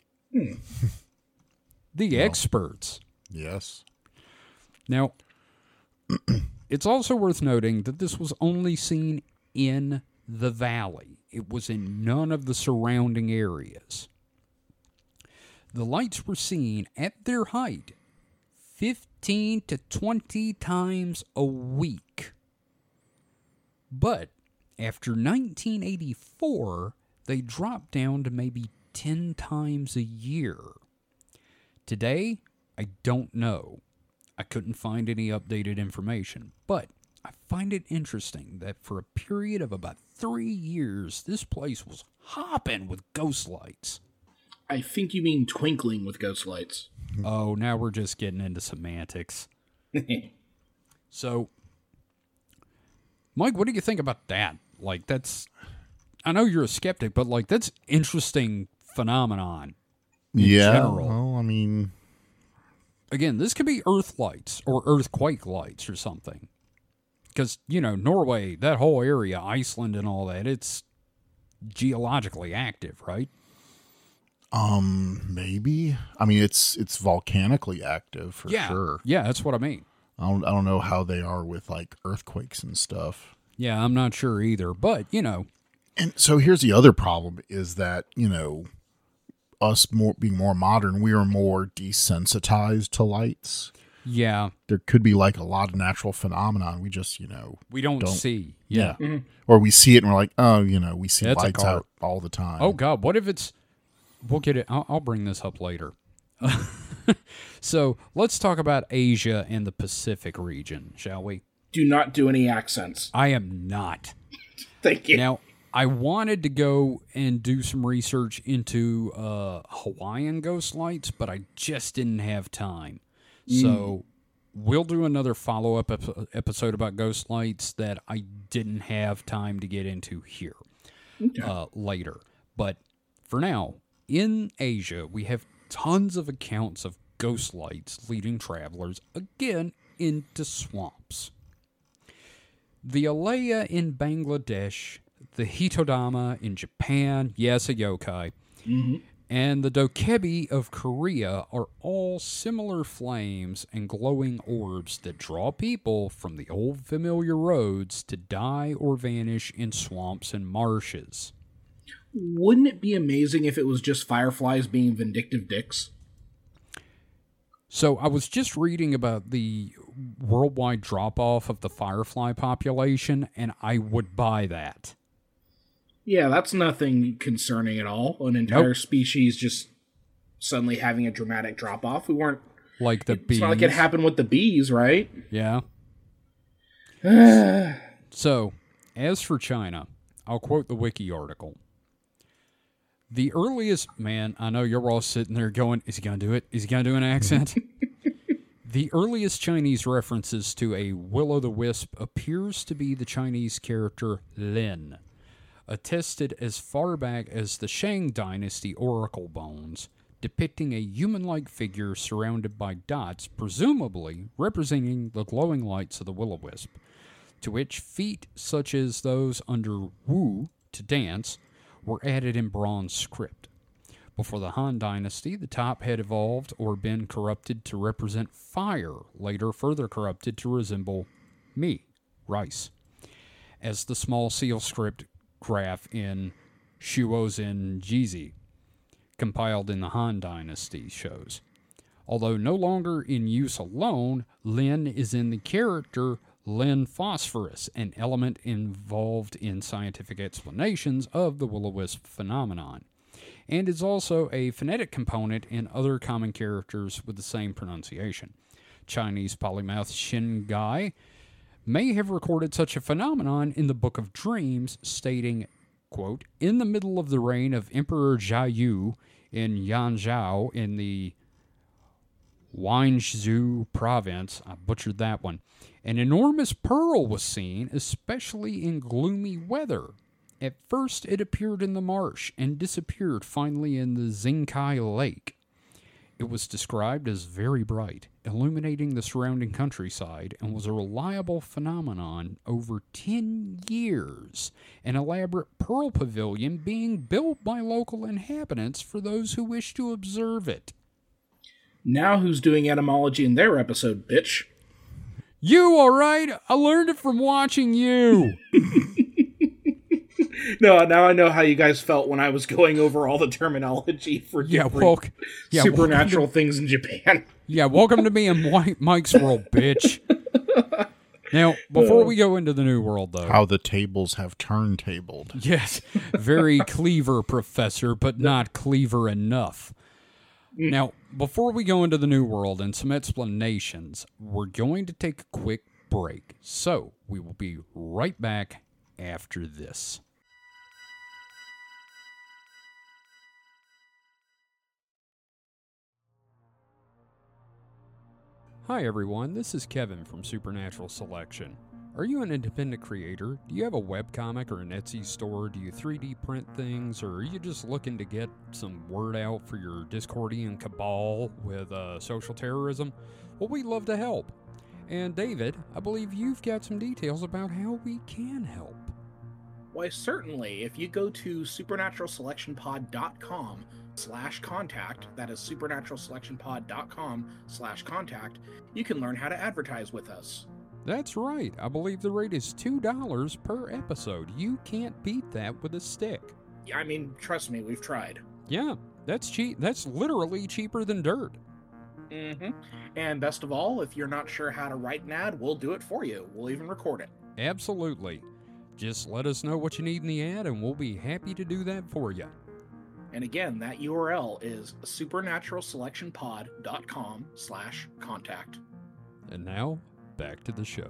The experts. Yes. Now, it's also worth noting that this was only seen in the valley. It was in none of the surrounding areas. The lights were seen at their height 15 to 20 times a week. But after 1984, they dropped down to maybe 10 times a year. Today, I don't know. I couldn't find any updated information, but I find it interesting that for a period of about 3 years, this place was hopping with ghost lights. I think you mean twinkling with ghost lights. Oh, now we're just getting into semantics. So, Mike, what do you think about that? Like, I know you're a skeptic, but like, that's interesting phenomenon. In general. Well, I mean, again, this could be earth lights or earthquake lights or something. Because, Norway, that whole area, Iceland and all that, it's geologically active, right? Maybe. I mean, it's volcanically active for sure. Yeah, that's what I mean. I don't know how they are with like earthquakes and stuff. Yeah, I'm not sure either, but And so here's the other problem is that, us being more modern, we are more desensitized to lights. Yeah. There could be like a lot of natural phenomenon. We just, we don't see. Yeah. Mm-hmm. Or we see it and we're like, oh, we see lights out all the time. Oh, God. What if it's... We'll get it. I'll bring this up later. So let's talk about Asia and the Pacific region, shall we? Do not do any accents. I am not. Thank you. Now, I wanted to go and do some research into Hawaiian ghost lights, but I just didn't have time. So we'll do another follow-up episode about ghost lights that I didn't have time to get into here later. But for now, in Asia, we have tons of accounts of ghost lights leading travelers, again, into swamps. The Alaya in Bangladesh, the Hitodama in Japan, yes, a yokai, and the Dokebi of Korea are all similar flames and glowing orbs that draw people from the old familiar roads to die or vanish in swamps and marshes. Wouldn't it be amazing if it was just fireflies being vindictive dicks? So I was just reading about the worldwide drop-off of the firefly population, and I would buy that. Yeah, that's nothing concerning at all. An entire species just suddenly having a dramatic drop-off. We weren't... Like the bees. It's not like it happened with the bees, right? Yeah. So, as for China, I'll quote the wiki article. The earliest, man, I know you're all sitting there going, is he going to do it? Is he going to do an accent? The earliest Chinese references to a will-o'-the-wisp appears to be the Chinese character Lin, attested as far back as the Shang Dynasty oracle bones, depicting a human-like figure surrounded by dots, presumably representing the glowing lights of the will-o'-wisp, to which feet such as those under Wu to dance were added in bronze script. Before the Han Dynasty, the top had evolved or been corrupted to represent fire, later further corrupted to resemble mi, rice, as the small seal script graph in Shuozhen Jizi, compiled in the Han Dynasty, shows. Although no longer in use alone, Lin is in the character Lin Phosphorus, an element involved in scientific explanations of the will-o'-wisp phenomenon, and is also a phonetic component in other common characters with the same pronunciation. Chinese polymath Xin Gai may have recorded such a phenomenon in the Book of Dreams, stating, quote, "In the middle of the reign of Emperor Jiayu in Yanzhou in the Wanzhou province," I butchered that one, "an enormous pearl was seen, especially in gloomy weather. At first it appeared in the marsh and disappeared finally in the Xingkai Lake. It was described as very bright, illuminating the surrounding countryside, and was a reliable phenomenon over 10 years, an elaborate pearl pavilion being built by local inhabitants for those who wish to observe it." Now who's doing etymology in their episode, bitch? You, all right? I learned it from watching you. No, now I know how you guys felt when I was going over all the terminology for supernatural things in Japan. Yeah, welcome to me in Mike's world, bitch. Now, before we go into the New World, though... How the tables have turntabled. Yes, very clever, Professor, but not clever enough. Now, before we go into the New World and some explanations, we're going to take a quick break. So, we will be right back after this. Hi everyone, this is Kevin from Supernatural Selection. Are you an independent creator? Do you have a webcomic or an Etsy store? Do you 3D print things? Or are you just looking to get some word out for your Discordian cabal with social terrorism? Well, we'd love to help. And David, I believe you've got some details about how we can help. Why, certainly. If you go to supernaturalselectionpod.com/contact, that is supernaturalselectionpod.com/contact, you can learn how to advertise with us. That's right. I believe the rate is $2 per episode. You can't beat that with a stick. Yeah, I mean, trust me, we've tried. Yeah, that's cheap. That's literally cheaper than dirt. Mm-hmm. And best of all, if you're not sure how to write an ad, we'll do it for you. We'll even record it. Absolutely. Just let us know what you need in the ad, and we'll be happy to do that for you. And again, that URL is supernaturalselectionpod.com/contact. And now, back to the show.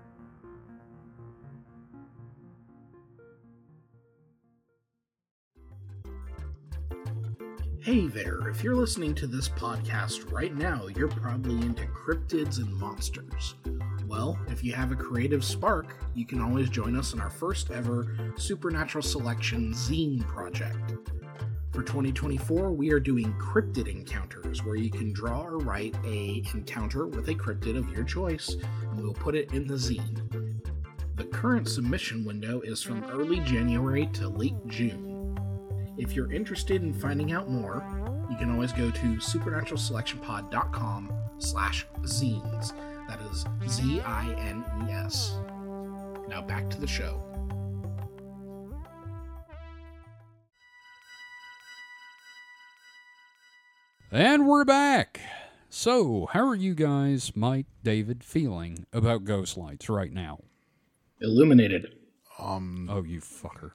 Hey there, if you're listening to this podcast right now, you're probably into cryptids and monsters. Well, if you have a creative spark, you can always join us in our first ever Supernatural Selection zine project. For 2024, we are doing cryptid encounters, where you can draw or write a encounter with a cryptid of your choice, and we'll put it in the zine. The current submission window is from early January to late June. If you're interested in finding out more, you can always go to supernaturalselectionpod.com/zines. That is ZINES. Now back to the show. And we're back. So, how are you guys, Mike, David, feeling about ghost lights right now? Illuminated. Oh, you fucker.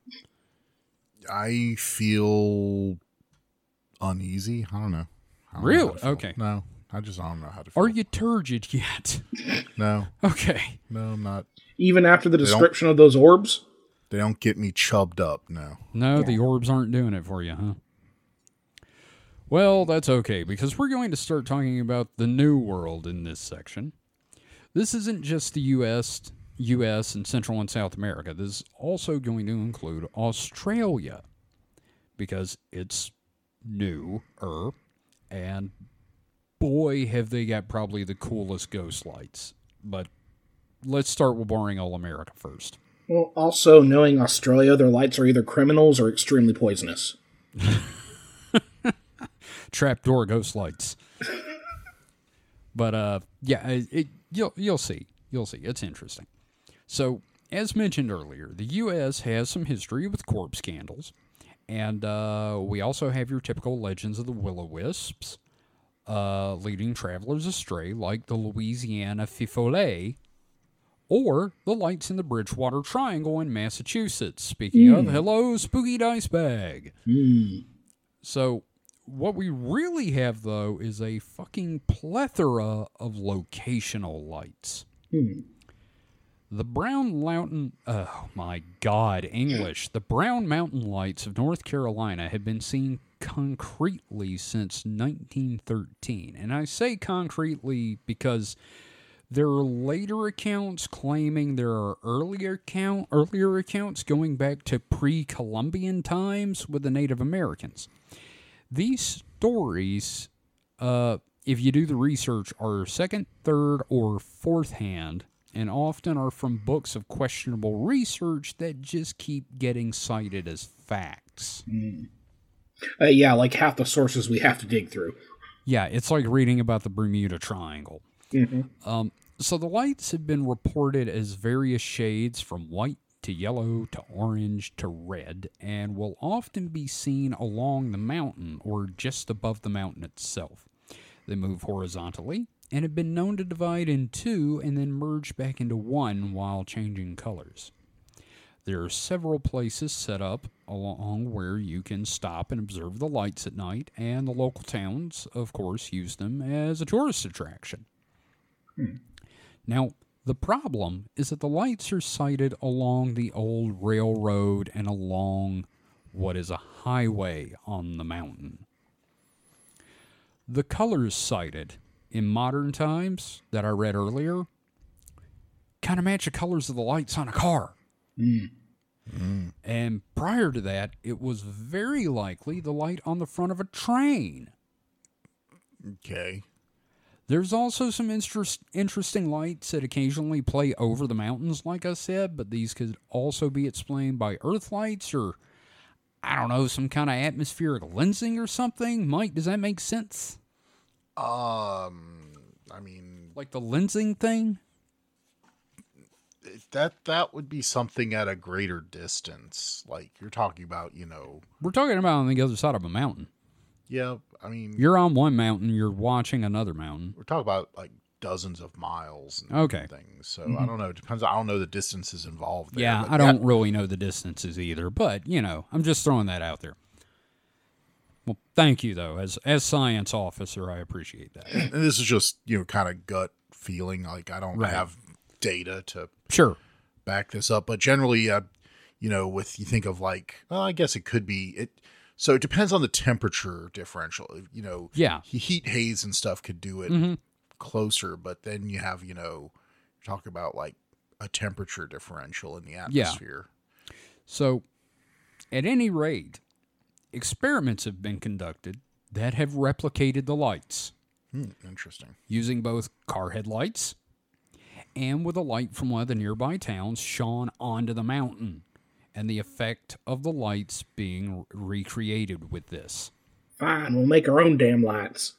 I feel uneasy. I don't know. Really? Okay. No, I don't know how to feel. Are you turgid yet? No. Okay. No, I'm not. Even after the description of those orbs? They don't get me chubbed up, no. No, the orbs aren't doing it for you, huh? Well, that's okay, because we're going to start talking about the New World in this section. This isn't just the U.S. and Central and South America. This is also going to include Australia, because it's newer, and boy, have they got probably the coolest ghost lights. But let's start with boring old America first. Well, also, knowing Australia, their lights are either criminals or extremely poisonous. Trapdoor ghost lights. But, yeah, you'll see. You'll see. It's interesting. So, as mentioned earlier, the U.S. has some history with corpse candles. And we also have your typical legends of the will-o-wisps, leading travelers astray, like the Louisiana Feu Follet, or the lights in the Bridgewater Triangle in Massachusetts. Speaking of, hello, spooky dice bag. So, what we really have, though, is a fucking plethora of locational lights. The Brown Mountain, oh my God, English. The Brown Mountain Lights of North Carolina have been seen concretely since 1913. And I say concretely because there are later accounts claiming there are earlier accounts going back to pre-Columbian times with the Native Americans. These stories, if you do the research, are second, third, or fourth hand, and often are from books of questionable research that just keep getting cited as facts. Yeah, like half the sources we have to dig through. Yeah, it's like reading about the Bermuda Triangle. So the lights have been reported as various shades from white to yellow to orange to red, and will often be seen along the mountain or just above the mountain itself. They move horizontally, and have been known to divide in two and then merge back into one while changing colors. There are several places set up along where you can stop and observe the lights at night, and the local towns, of course, use them as a tourist attraction. Now, the problem is that the lights are sited along the old railroad and along what is a highway on the mountain. The colors cited in modern times that I read earlier kind of match the colors of the lights on a car. And prior to that, it was very likely the light on the front of a train. Okay. There's also some interesting lights that occasionally play over the mountains, like I said, but these could also be explained by earth lights or, I don't know, some kind of atmospheric lensing or something. Mike, does that make sense? I mean, like the lensing thing? That would be something at a greater distance. Like you're talking about, We're talking about on the other side of a mountain. Yeah, I mean, you're on one mountain, you're watching another mountain. We're talking about like dozens of miles and things. So I don't know. It depends. I don't know the distances involved there. Yeah, I don't really know the distances either, but I'm just throwing that out there. Well, thank you though. As science officer, I appreciate that. And this is just, kind of gut feeling. Like I don't have data to back this up, but generally, with you think of like, well, I guess it could be it. So it depends on the temperature differential. Heat haze and stuff could do it closer, but then you have, talk about like a temperature differential in the atmosphere. Yeah. So at any rate, experiments have been conducted that have replicated the lights. Interesting. Using both car headlights and with a light from one of the nearby towns shone onto the mountain, and the effect of the lights being recreated with this. Fine, we'll make our own damn lights.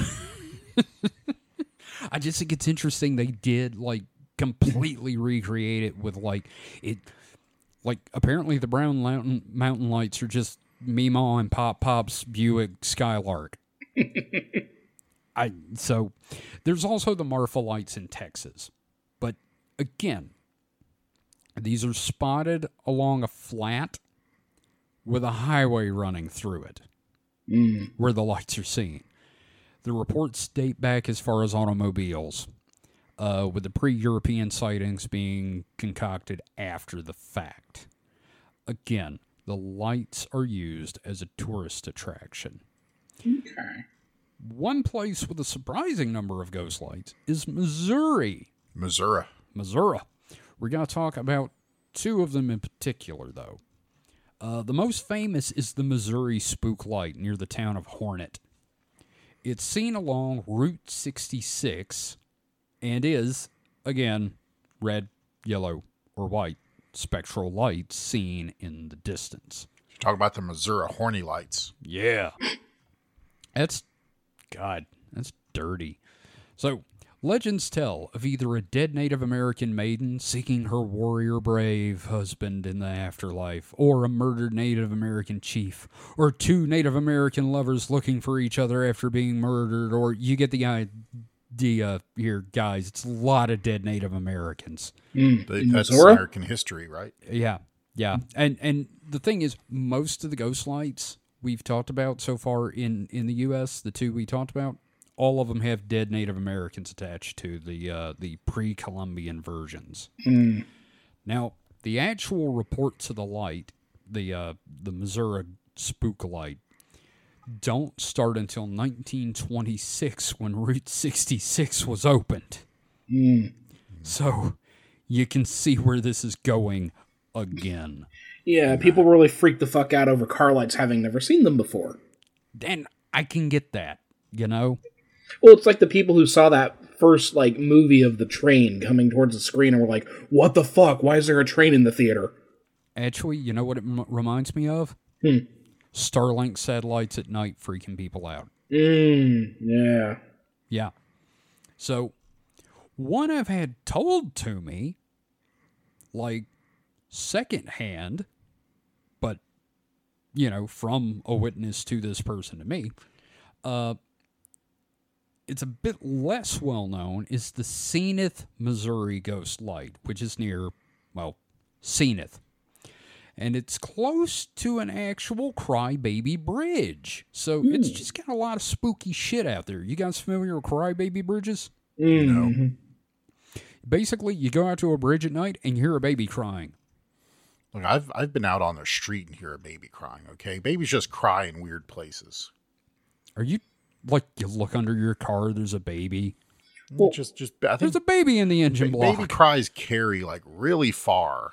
I just think it's interesting they did, like, completely recreate it with, like, it... Like, apparently the Brown Mountain Lights are just Meemaw and Pop's Buick Skylark. So, there's also the Marfa lights in Texas. But, again... These are spotted along a flat with a highway running through it, where the lights are seen. The reports date back as far as automobiles, with the pre-European sightings being concocted after the fact. Again, the lights are used as a tourist attraction. Okay. One place with a surprising number of ghost lights is Missouri. Missouri. We're going to talk about two of them in particular, though. The most famous is the Missouri Spook Light near the town of Hornet. It's seen along Route 66 and is, again, red, yellow, or white spectral lights seen in the distance. You're talking about the Missouri Horny Lights. Yeah. That's dirty. So, legends tell of either a dead Native American maiden seeking her warrior brave husband in the afterlife, or a murdered Native American chief, or two Native American lovers looking for each other after being murdered, or you get the idea here, guys. It's a lot of dead Native Americans. That's American history, right? Yeah. And the thing is, most of the ghost lights we've talked about so far in the U.S., the two we talked about, all of them have dead Native Americans attached to the pre-Columbian versions. Now, the actual reports of the light, the Missouri Spook Light, don't start until 1926 when Route 66 was opened. So you can see where this is going again. Yeah, people really freak the fuck out over car lights having never seen them before. And I can get that, you know? Well, it's like the people who saw that first, movie of the train coming towards the screen and were like, what the fuck? Why is there a train in the theater? Actually, you know what it reminds me of? Starlink satellites at night freaking people out. Yeah. Yeah. So, one I've had told to me, secondhand, but, from a witness to this person to me, it's a bit less well known, is the Zenith, Missouri Ghost Light, which is near, Zenith. And it's close to an actual Crybaby Bridge. So it's just got a lot of spooky shit out there. You guys familiar with Crybaby Bridges? No. Basically, you go out to a bridge at night and you hear a baby crying. Look, I've been out on the street and hear a baby crying, okay? Babies just cry in weird places. Are you, you look under your car, there's a baby? Well, I think there's a baby in the engine block. Baby cries carry, really far.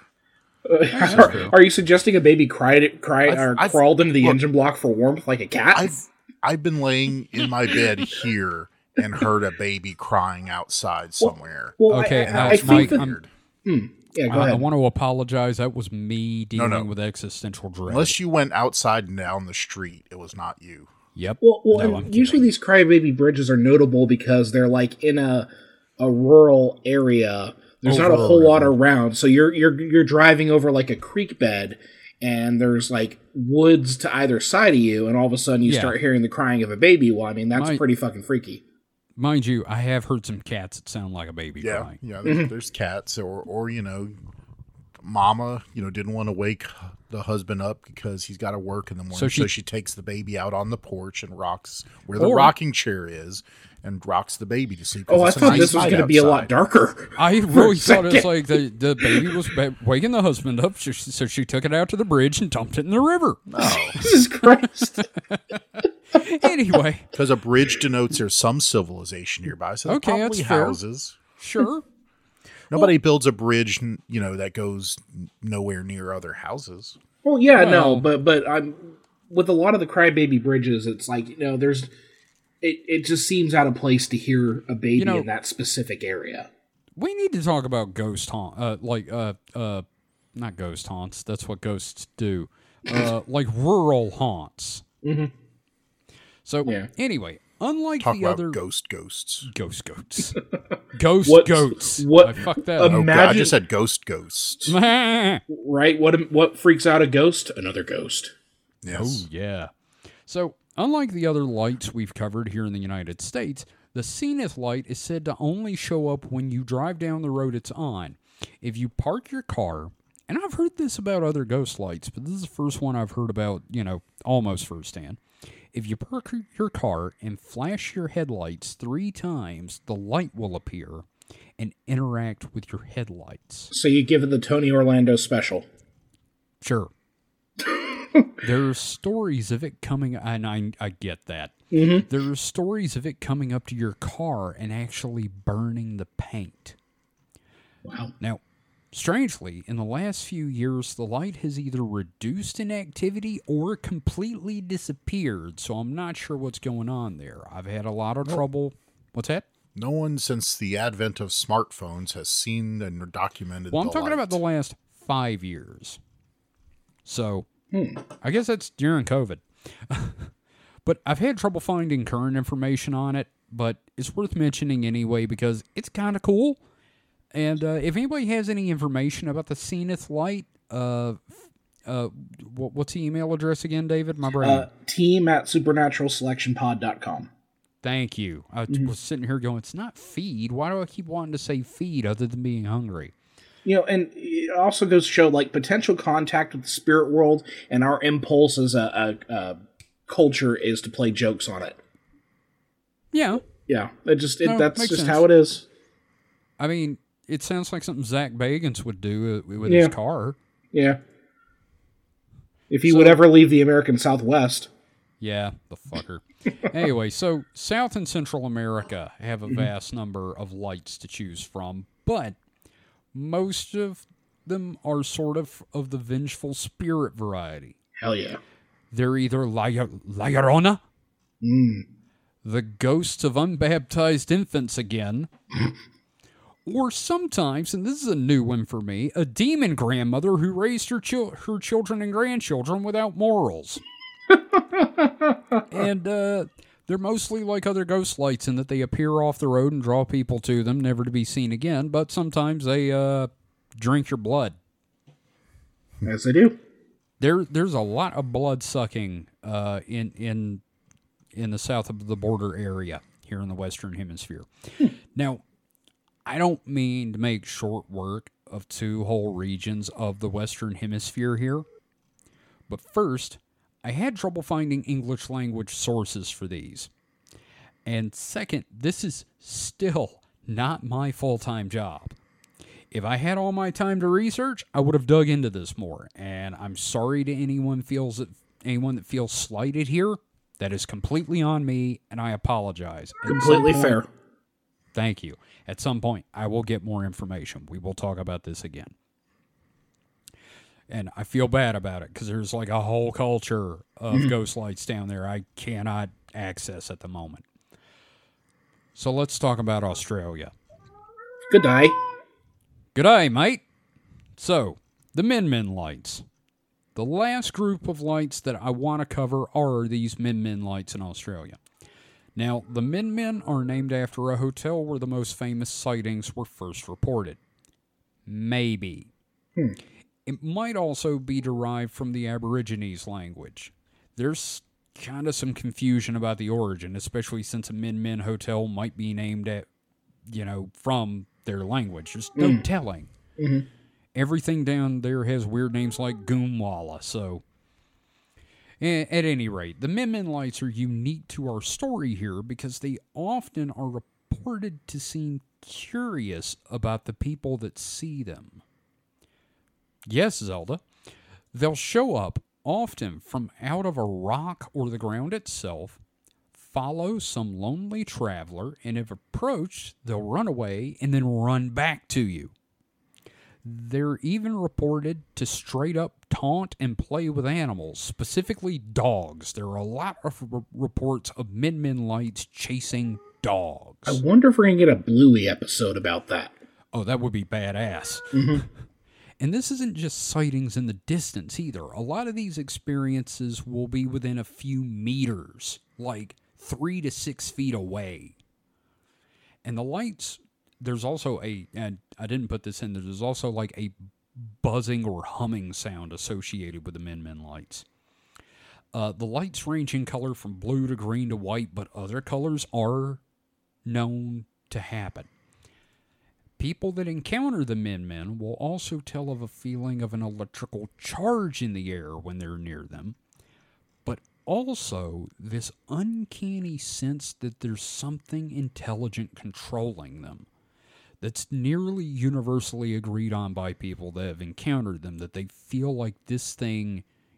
Are you suggesting a baby crawled into the engine block for warmth like a cat? I've been laying in my bed here and heard a baby crying outside somewhere. Okay, I think Mike, yeah, go ahead. I want to apologize. That was me dealing with existential dread. Unless you went outside and down the street, it was not you. Yep. Well, usually these Crybaby Bridges are notable because they're in a rural area. There's not a whole lot around, so you're driving over a creek bed, and there's woods to either side of you, and all of a sudden you start hearing the crying of a baby. Well, I mean that's pretty fucking freaky. Mind you, I have heard some cats that sound like a baby crying. Yeah, there's cats, or mama, didn't want to wake the husband up because he's got to work in the morning, so she takes the baby out on the porch and rocks where the rocking chair is and rocks the baby to sleep. Oh, I thought this was going to be a lot darker. I really thought it was the baby was waking the husband up, so she took it out to the bridge and dumped it in the river. Oh, Jesus Christ. Anyway. Because a bridge denotes there's some civilization nearby, so okay, probably that's fair. houses. Sure. Nobody builds a bridge, that goes nowhere near other houses. Well, yeah, no, but I'm with a lot of the Crybaby Bridges, it's there's it just seems out of place to hear a baby in that specific area. We need to talk about ghost not ghost haunts. That's what ghosts do. Rural haunts. Mm-hmm. So anyway, unlike Talk the about other goats. Goats. What? I fucked that up. I just said ghosts. Right? What freaks out a ghost? Another ghost. Yes. Oh yeah. So unlike the other lights we've covered here in the United States, the Zenith light is said to only show up when you drive down the road it's on. If you park your car, and I've heard this about other ghost lights, but this is the first one I've heard about, almost firsthand. If you park your car and flash your headlights 3 times, the light will appear and interact with your headlights. So you give it the Tony Orlando special. Sure. There are stories of it coming, and I get that. Mm-hmm. There are stories of it coming up to your car and actually burning the paint. Wow. Now, strangely, in the last few years, the light has either reduced in activity or completely disappeared, so I'm not sure what's going on there. I've had a lot of trouble. What's that? No one since the advent of smartphones has seen and documented. Well, I'm the talking light. about the last 5 years. So, I guess that's during COVID. But I've had trouble finding current information on it, but it's worth mentioning anyway because it's kind of cool. And if anybody has any information about the Zenith light, what's the email address again, David? My brain. team@supernaturalselectionpod.com. Thank you. I was sitting here going, it's not feed. Why do I keep wanting to say feed other than being hungry? You know, and it also goes to show, like, potential contact with the spirit world, and our impulse as a culture is to play jokes on it. Yeah. Yeah, that's just sense. how it is. I mean, it sounds like something Zach Bagans would do with his car. Yeah. If he would ever leave the American Southwest. Yeah, the fucker. Anyway, so South and Central America have a vast number of lights to choose from, but most of them are sort of the vengeful spirit variety. Hell yeah. They're either La Llorona, the ghosts of unbaptized infants again, or sometimes, and this is a new one for me, a demon grandmother who raised her children and grandchildren without morals. And they're mostly like other ghost lights in that they appear off the road and draw people to them, never to be seen again, but sometimes they drink your blood. As they do. There's a lot of blood sucking in the south of the border area here in the Western Hemisphere. Now, I don't mean to make short work of two whole regions of the Western Hemisphere here, but first, I had trouble finding English language sources for these. And second, this is still not my full-time job. If I had all my time to research, I would have dug into this more. And I'm sorry to anyone that feels slighted here. That is completely on me, and I apologize. Completely fair. Thank you. At some point, I will get more information. We will talk about this again. And I feel bad about it because there's like a whole culture of ghost lights down there I cannot access at the moment. So let's talk about Australia. Good day. Good day, mate. So, the Min Min lights. The last group of lights that I want to cover are these Min Min lights in Australia. Now, the Min Min are named after a hotel where the most famous sightings were first reported. Maybe. It might also be derived from the Aborigines language. There's kind of some confusion about the origin, especially since a Min Min hotel might be named from their language. There's no telling. Mm-hmm. Everything down there has weird names like Goomwalla, so... At any rate, the Min Min lights are unique to our story here because they often are reported to seem curious about the people that see them. Yes, Zelda. They'll show up often from out of a rock or the ground itself, follow some lonely traveler, and if approached, they'll run away and then run back to you. They're even reported to straight up taunt and play with animals, specifically dogs. There are a lot of reports of Min Min lights chasing dogs. I wonder if we're going to get a Bluey episode about that. Oh, that would be badass. And this isn't just sightings in the distance either. A lot of these experiences will be within a few meters, like 3 to 6 feet away. And the lights, there's also and I didn't put this in, there's also like a buzzing or humming sound associated with the Min Min lights. The lights range in color from blue to green to white, but other colors are known to happen. People that encounter the Min Min will also tell of a feeling of an electrical charge in the air when they're near them, but also this uncanny sense that there's something intelligent controlling them. That's nearly universally agreed on by people that have encountered them, that they feel like this thing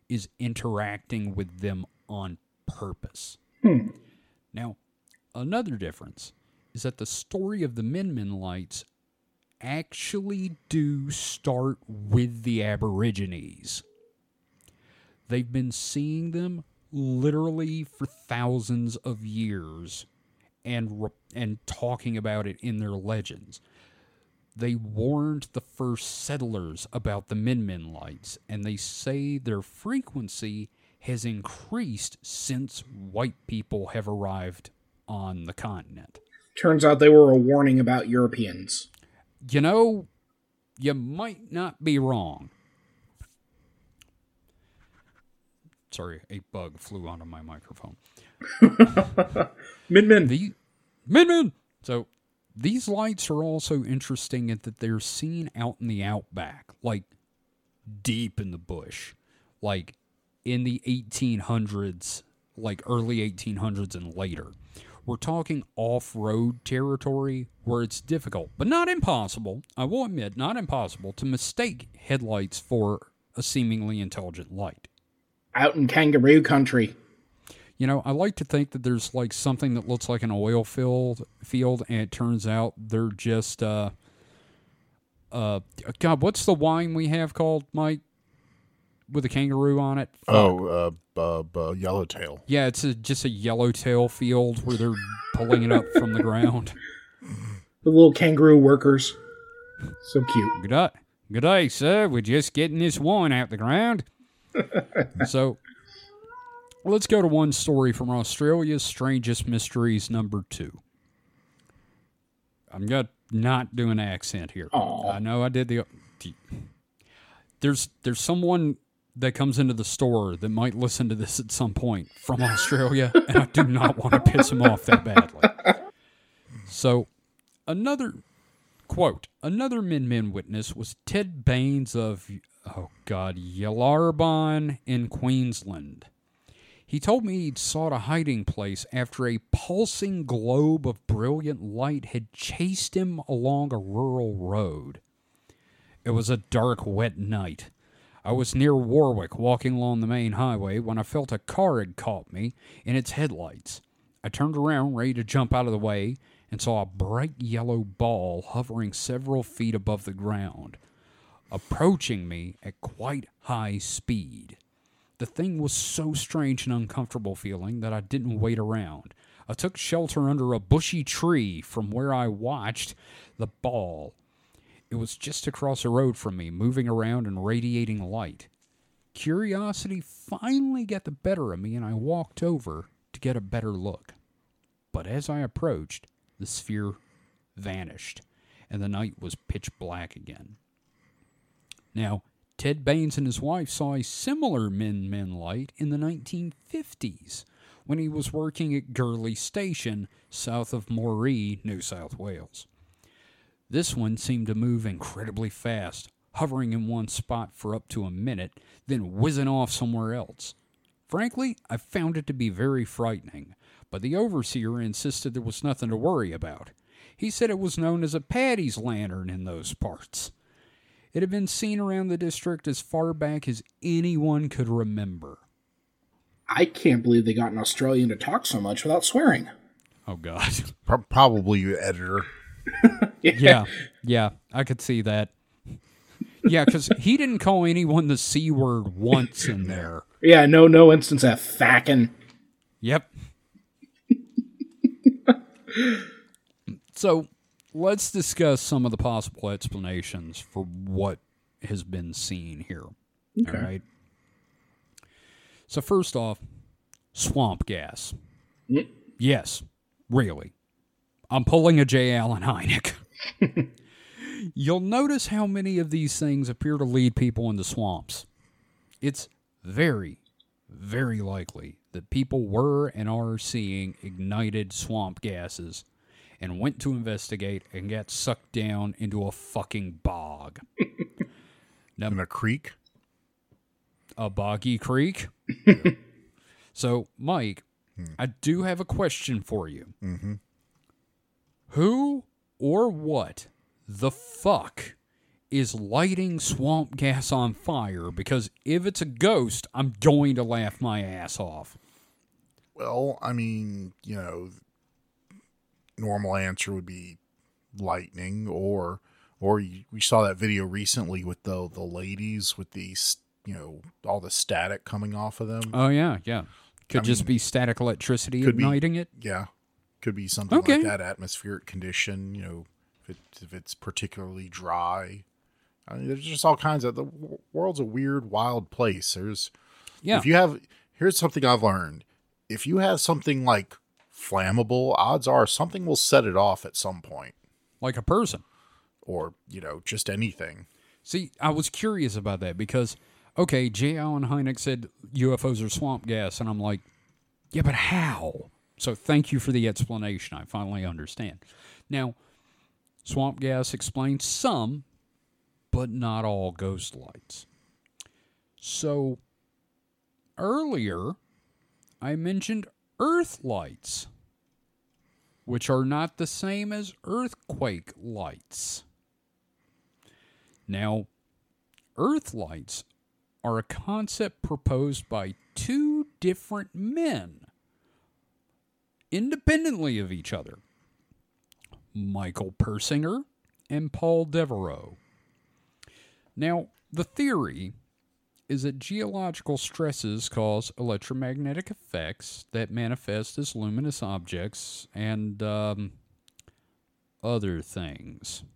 is interacting with them on purpose. Now, another difference is that the story of the Min Min lights actually do start with the Aborigines. They've been seeing them literally for thousands of years and talking about it in their legends. They warned the first settlers about the Min Min lights, and they say their frequency has increased since white people have arrived on the continent. Turns out they were a warning about Europeans. You know, you might not be wrong. Sorry, a bug flew onto my microphone. Min Min. Min Min! So, these lights are also interesting in that they're seen out in the outback, like deep in the bush, like in the 1800s, like early 1800s and later. We're talking off-road territory where it's difficult, but not impossible, I will admit, not impossible, to mistake headlights for a seemingly intelligent light. Out in kangaroo country. You know, I like to think that there's like something that looks like an oil field, and it turns out they're just, God, what's the wine we have called, Mike? With a kangaroo on it? Yellowtail. Yeah, it's just a yellowtail field where they're pulling it up from the ground. The little kangaroo workers. So cute. Good day, sir. We're just getting this wine out the ground. So, let's go to one story from Australia's Strangest Mysteries number 2. I'm not doing an accent here. Aww. I know I did the... There's someone that comes into the store that might listen to this at some point from Australia, and I do not want to piss him off that badly. So, another Min Min witness was Ted Baines of, Yellarbon in Queensland. He told me he'd sought a hiding place after a pulsing globe of brilliant light had chased him along a rural road. It was a dark, wet night. I was near Warwick, walking along the main highway, when I felt a car had caught me in its headlights. I turned around, ready to jump out of the way, and saw a bright yellow ball hovering several feet above the ground, approaching me at quite high speed. The thing was so strange and uncomfortable feeling that I didn't wait around. I took shelter under a bushy tree from where I watched the ball. It was just across the road from me, moving around and radiating light. Curiosity finally got the better of me, and I walked over to get a better look. But as I approached, the sphere vanished, and the night was pitch black again. Now, Ted Baines and his wife saw a similar Min Min light in the 1950s when he was working at Gurley Station, south of Moree, New South Wales. This one seemed to move incredibly fast, hovering in one spot for up to a minute, then whizzing off somewhere else. Frankly, I found it to be very frightening, but the overseer insisted there was nothing to worry about. He said it was known as a Paddy's lantern in those parts. It had been seen around the district as far back as anyone could remember. I can't believe they got an Australian to talk so much without swearing. Oh, God. Probably your editor. Yeah, I could see that. Yeah, because he didn't call anyone the C word once in there. Yeah, no instance of fackin'. Yep. So, let's discuss some of the possible explanations for what has been seen here. Okay. All right. So, first off, swamp gas. Mm. Yes, really. I'm pulling a J. Allen Hynek. You'll notice how many of these things appear to lead people into swamps. It's very, very likely that people were and are seeing ignited swamp gases and went to investigate and got sucked down into a fucking bog. Now, in a creek? A boggy creek? So, Mike, I do have a question for you. Mm-hmm. Who or what the fuck is lighting swamp gas on fire, because if it's a ghost, I'm going to laugh my ass off. Well, I mean, normal answer would be lightning, or we saw that video recently with the ladies with these, all the static coming off of them. Oh, yeah. Could just be static electricity igniting it? Yeah. Could be something like that, atmospheric condition, if it's particularly dry. I mean, there's just all kinds of, the world's a weird, wild place. Here's something I've learned. If you have something like flammable, odds are something will set it off at some point. Like a person. Or, just anything. See, I was curious about that because, okay, J. Allen Hynek said UFOs are swamp gas, and I'm like, yeah, but how? So thank you for the explanation. I finally understand. Now, swamp gas explains some, but not all ghost lights. So, earlier, I mentioned earth lights, which are not the same as earthquake lights. Now, earth lights are a concept proposed by two different men, independently of each other, Michael Persinger and Paul Devereaux. Now, the theory is that geological stresses cause electromagnetic effects that manifest as luminous objects and other things.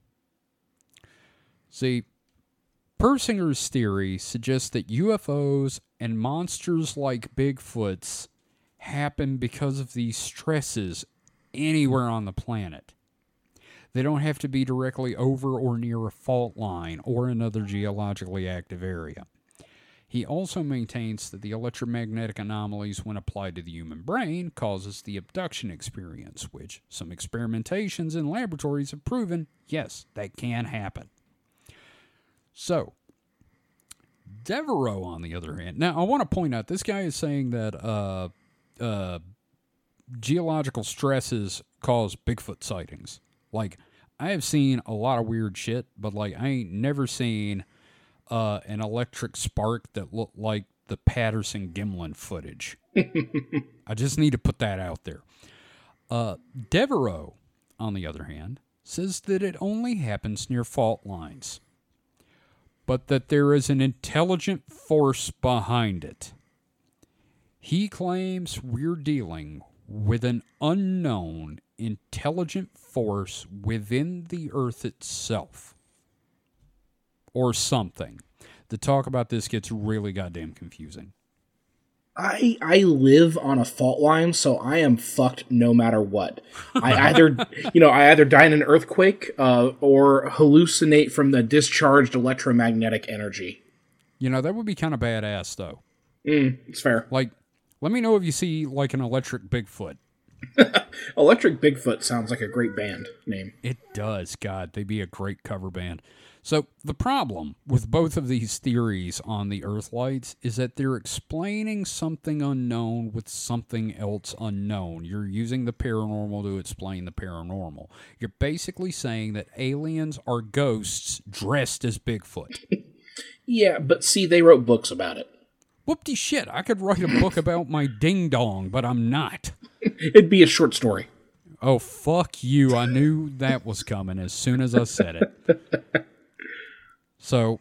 See, Persinger's theory suggests that UFOs and monsters like Bigfoots happen because of these stresses anywhere on the planet. They don't have to be directly over or near a fault line or another geologically active area. He also maintains that the electromagnetic anomalies when applied to the human brain causes the abduction experience, which some experimentations in laboratories have proven, yes, that can happen. So, Devereaux, on the other hand, now I want to point out, this guy is saying that geological stresses cause Bigfoot sightings. Like, I have seen a lot of weird shit, but like I ain't never seen an electric spark that looked like the Patterson-Gimlin footage. I just need to put that out there. Devereaux, on the other hand, says that it only happens near fault lines, but that there is an intelligent force behind it. He claims we're dealing with an unknown intelligent force within the Earth itself. Or something. The talk about this gets really goddamn confusing. I live on a fault line, so I am fucked no matter what. I either die in an earthquake or hallucinate from the discharged electromagnetic energy. That would be kind of badass, though. It's fair. Like, let me know if you see, like, an electric Bigfoot. Electric Bigfoot sounds like a great band name. It does. God, they'd be a great cover band. So the problem with both of these theories on the Earth lights is that they're explaining something unknown with something else unknown. You're using the paranormal to explain the paranormal. You're basically saying that aliens are ghosts dressed as Bigfoot. Yeah, but see, they wrote books about it. Whoopty shit, I could write a book about my ding-dong, but I'm not. It'd be a short story. Oh, fuck you. I knew that was coming as soon as I said it. So,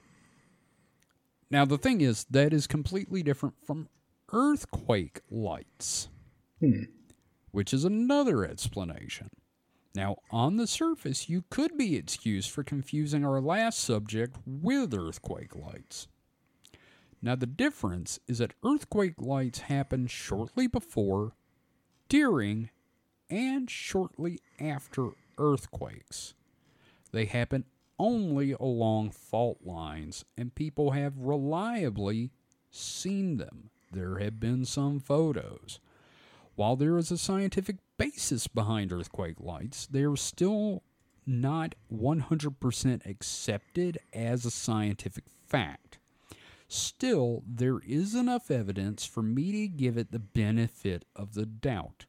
now the thing is, that is completely different from earthquake lights, which is another explanation. Now, on the surface, you could be excused for confusing our last subject with earthquake lights. Now, the difference is that earthquake lights happen shortly before, during, and shortly after earthquakes. They happen only along fault lines, and people have reliably seen them. There have been some photos. While there is a scientific basis behind earthquake lights, they are still not 100% accepted as a scientific fact. Still, there is enough evidence for me to give it the benefit of the doubt.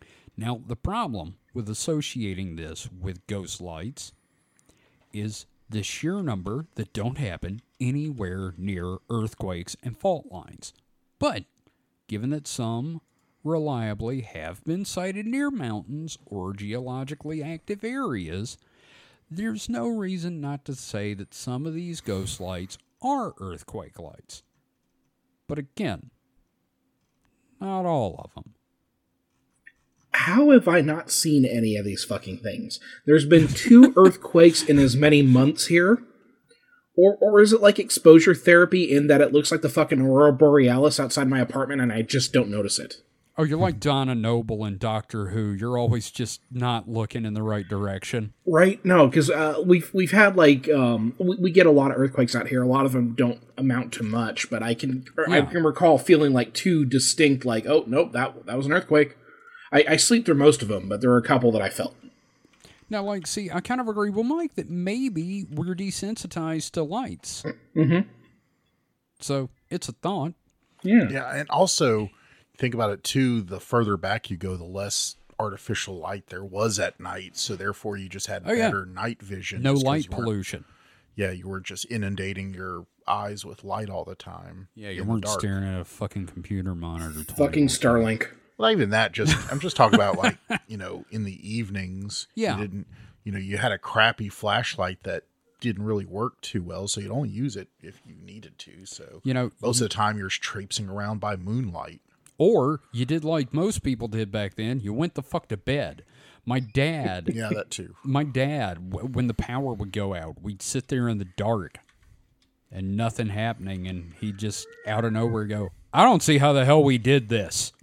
Now, the problem with associating this with ghost lights is the sheer number that don't happen anywhere near earthquakes and fault lines. But given that some reliably have been sighted near mountains or geologically active areas, there's no reason not to say that some of these ghost lights are earthquake lights. But again, not all of them. How have I not seen any of these fucking things? There's been 2 earthquakes in as many months here. Or is it like exposure therapy in that it looks like the fucking Aurora Borealis outside my apartment and I just don't notice it? Oh, you're like Donna Noble in Doctor Who. You're always just not looking in the right direction. Right? No, because we've had like we get a lot of earthquakes out here. A lot of them don't amount to much, but I can recall feeling like 2 distinct, like, oh nope, that was an earthquake. I sleep through most of them, but there are a couple that I felt. Now, like, see, I kind of agree with Mike that maybe we're desensitized to lights. Mm-hmm. So it's a thought. Yeah. Yeah, and also think about it too, the further back you go, the less artificial light there was at night, so therefore you just had better night vision. No light pollution. Yeah, you were just inundating your eyes with light all the time. Yeah, you weren't staring at a fucking computer monitor. Fucking Starlink. Well, even that, I'm just talking about, like, in the evenings. Yeah. You didn't, you had a crappy flashlight that didn't really work too well, so you'd only use it if you needed to. So, most of the time you're traipsing around by moonlight. Or you did like most people did back then. You went the fuck to bed. My dad. Yeah, that too. My dad, when the power would go out, we'd sit there in the dark and nothing happening. And he'd just out of nowhere go, I don't see how the hell we did this.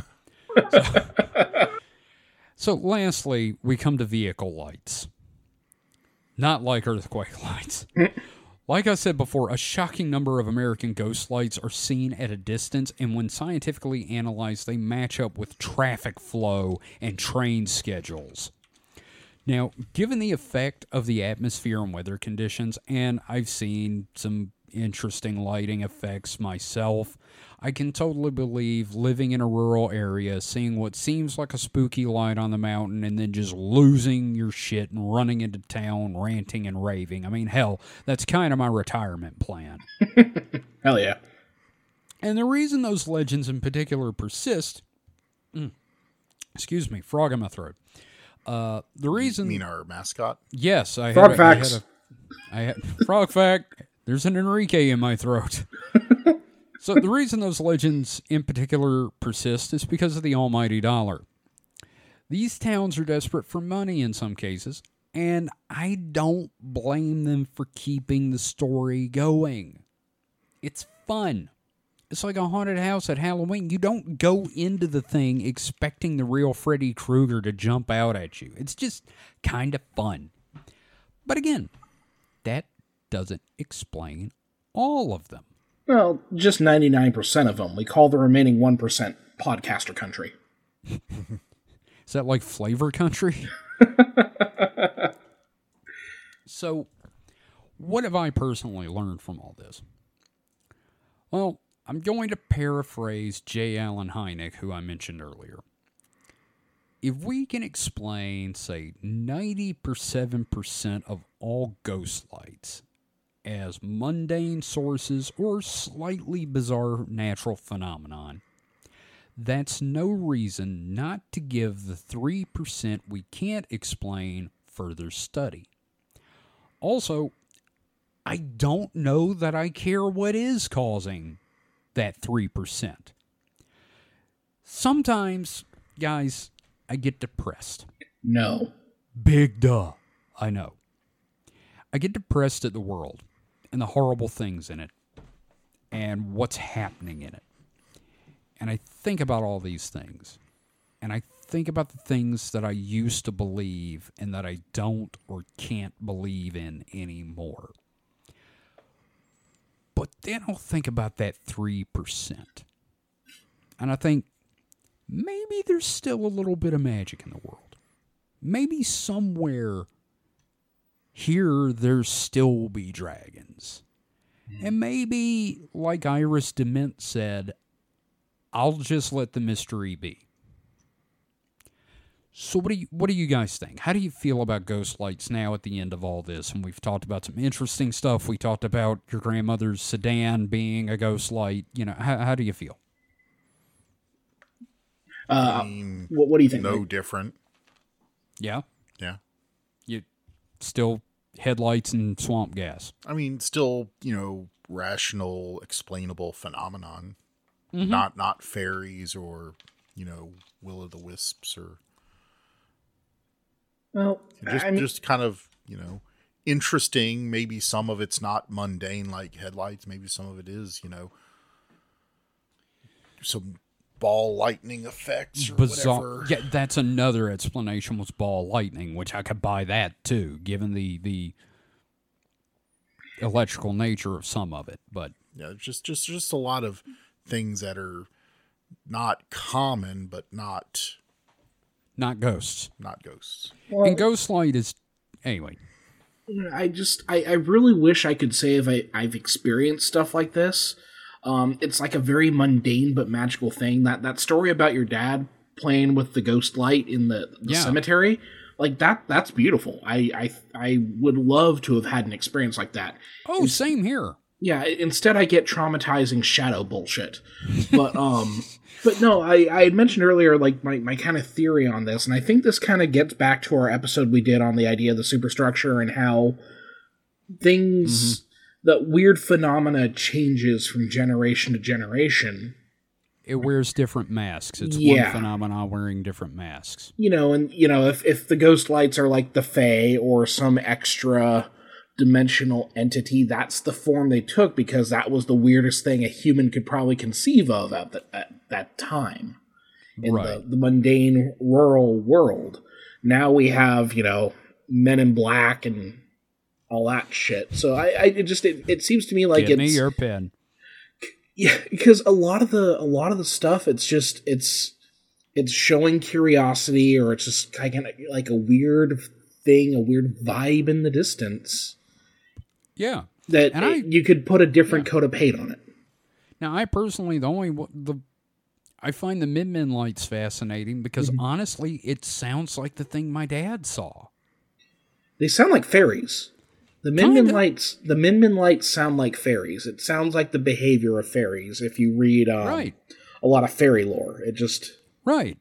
So lastly, we come to vehicle lights. Not like earthquake lights. Like I said before, a shocking number of American ghost lights are seen at a distance, and when scientifically analyzed, they match up with traffic flow and train schedules. Now, given the effect of the atmosphere and weather conditions, and I've seen some interesting lighting effects myself, I can totally believe living in a rural area, seeing what seems like a spooky light on the mountain, and then just losing your shit and running into town, ranting and raving. I mean, hell, that's kind of my retirement plan. Hell yeah. And the reason those legends in particular persist... excuse me, frog in my throat. The reason... You mean our mascot? Yes. Frog facts. Frog fact. There's an Enrique in my throat. So the reason those legends in particular persist is because of the almighty dollar. These towns are desperate for money in some cases, and I don't blame them for keeping the story going. It's fun. It's like a haunted house at Halloween. You don't go into the thing expecting the real Freddy Krueger to jump out at you. It's just kind of fun. But again, that doesn't explain all of them. Well, just 99% of them. We call the remaining 1% podcaster country. Is that like flavor country? So, what have I personally learned from all this? Well, I'm going to paraphrase J. Allen Hynek, who I mentioned earlier. If we can explain, say, 97% of all ghost lights as mundane sources or slightly bizarre natural phenomenon, that's no reason not to give the 3% we can't explain further study. Also, I don't know that I care what is causing that 3%. Sometimes, guys, I get depressed. No. Big duh. I know. I get depressed at the world and the horrible things in it and what's happening in it. And I think about all these things. And I think about the things that I used to believe and that I don't or can't believe in anymore. But then I'll think about that 3%. And I think, maybe there's still a little bit of magic in the world. Maybe somewhere here there still will be dragons. And maybe, like Iris DeMint said, I'll just let the mystery be. So what do you guys think? How do you feel about ghost lights now at the end of all this? And we've talked about some interesting stuff. We talked about your grandmother's sedan being a ghost light. You know, how do you feel? What do you think? No different. Yeah. Yeah. You still headlights and swamp gas. I mean, still, rational, explainable phenomenon. Mm-hmm. Not fairies or, will-o'-the-wisps or... Well, just kind of, interesting. Maybe some of it's not mundane like headlights. Maybe some of it is, some ball lightning effects or bizarre. Whatever. Yeah, that's another explanation was ball lightning, which I could buy that too, given the electrical nature of some of it. But yeah, just a lot of things that are not common, but not ghosts. Not ghosts. Well, and ghost light is anyway. I really wish I could say if I've experienced stuff like this. It's like a very mundane but magical thing. That story about your dad playing with the ghost light in the cemetery, like that's beautiful. I would love to have had an experience like that. Oh, same here. Yeah, instead I get traumatizing shadow bullshit. But but no, I had mentioned earlier like my kind of theory on this, and I think this kind of gets back to our episode we did on the idea of the superstructure and how things that weird phenomena changes from generation to generation. It wears different masks. It's one phenomenon wearing different masks. If the ghost lights are like the Fae or some extra dimensional entity, that's the form they took because that was the weirdest thing a human could probably conceive of at that time in the mundane rural world. Now we have, Men in Black and all that shit. So it seems to me like Give me your pen. Yeah, because a lot of the stuff it's showing curiosity, or it's just kind of like a weird thing, a weird vibe in the distance. Yeah, you could put a different coat of paint on it. Now, I personally I find the Min lights fascinating because honestly, it sounds like the thing my dad saw. They sound like fairies. The Min lights sound like fairies. It sounds like the behavior of fairies. If you read a lot of fairy lore, it just right.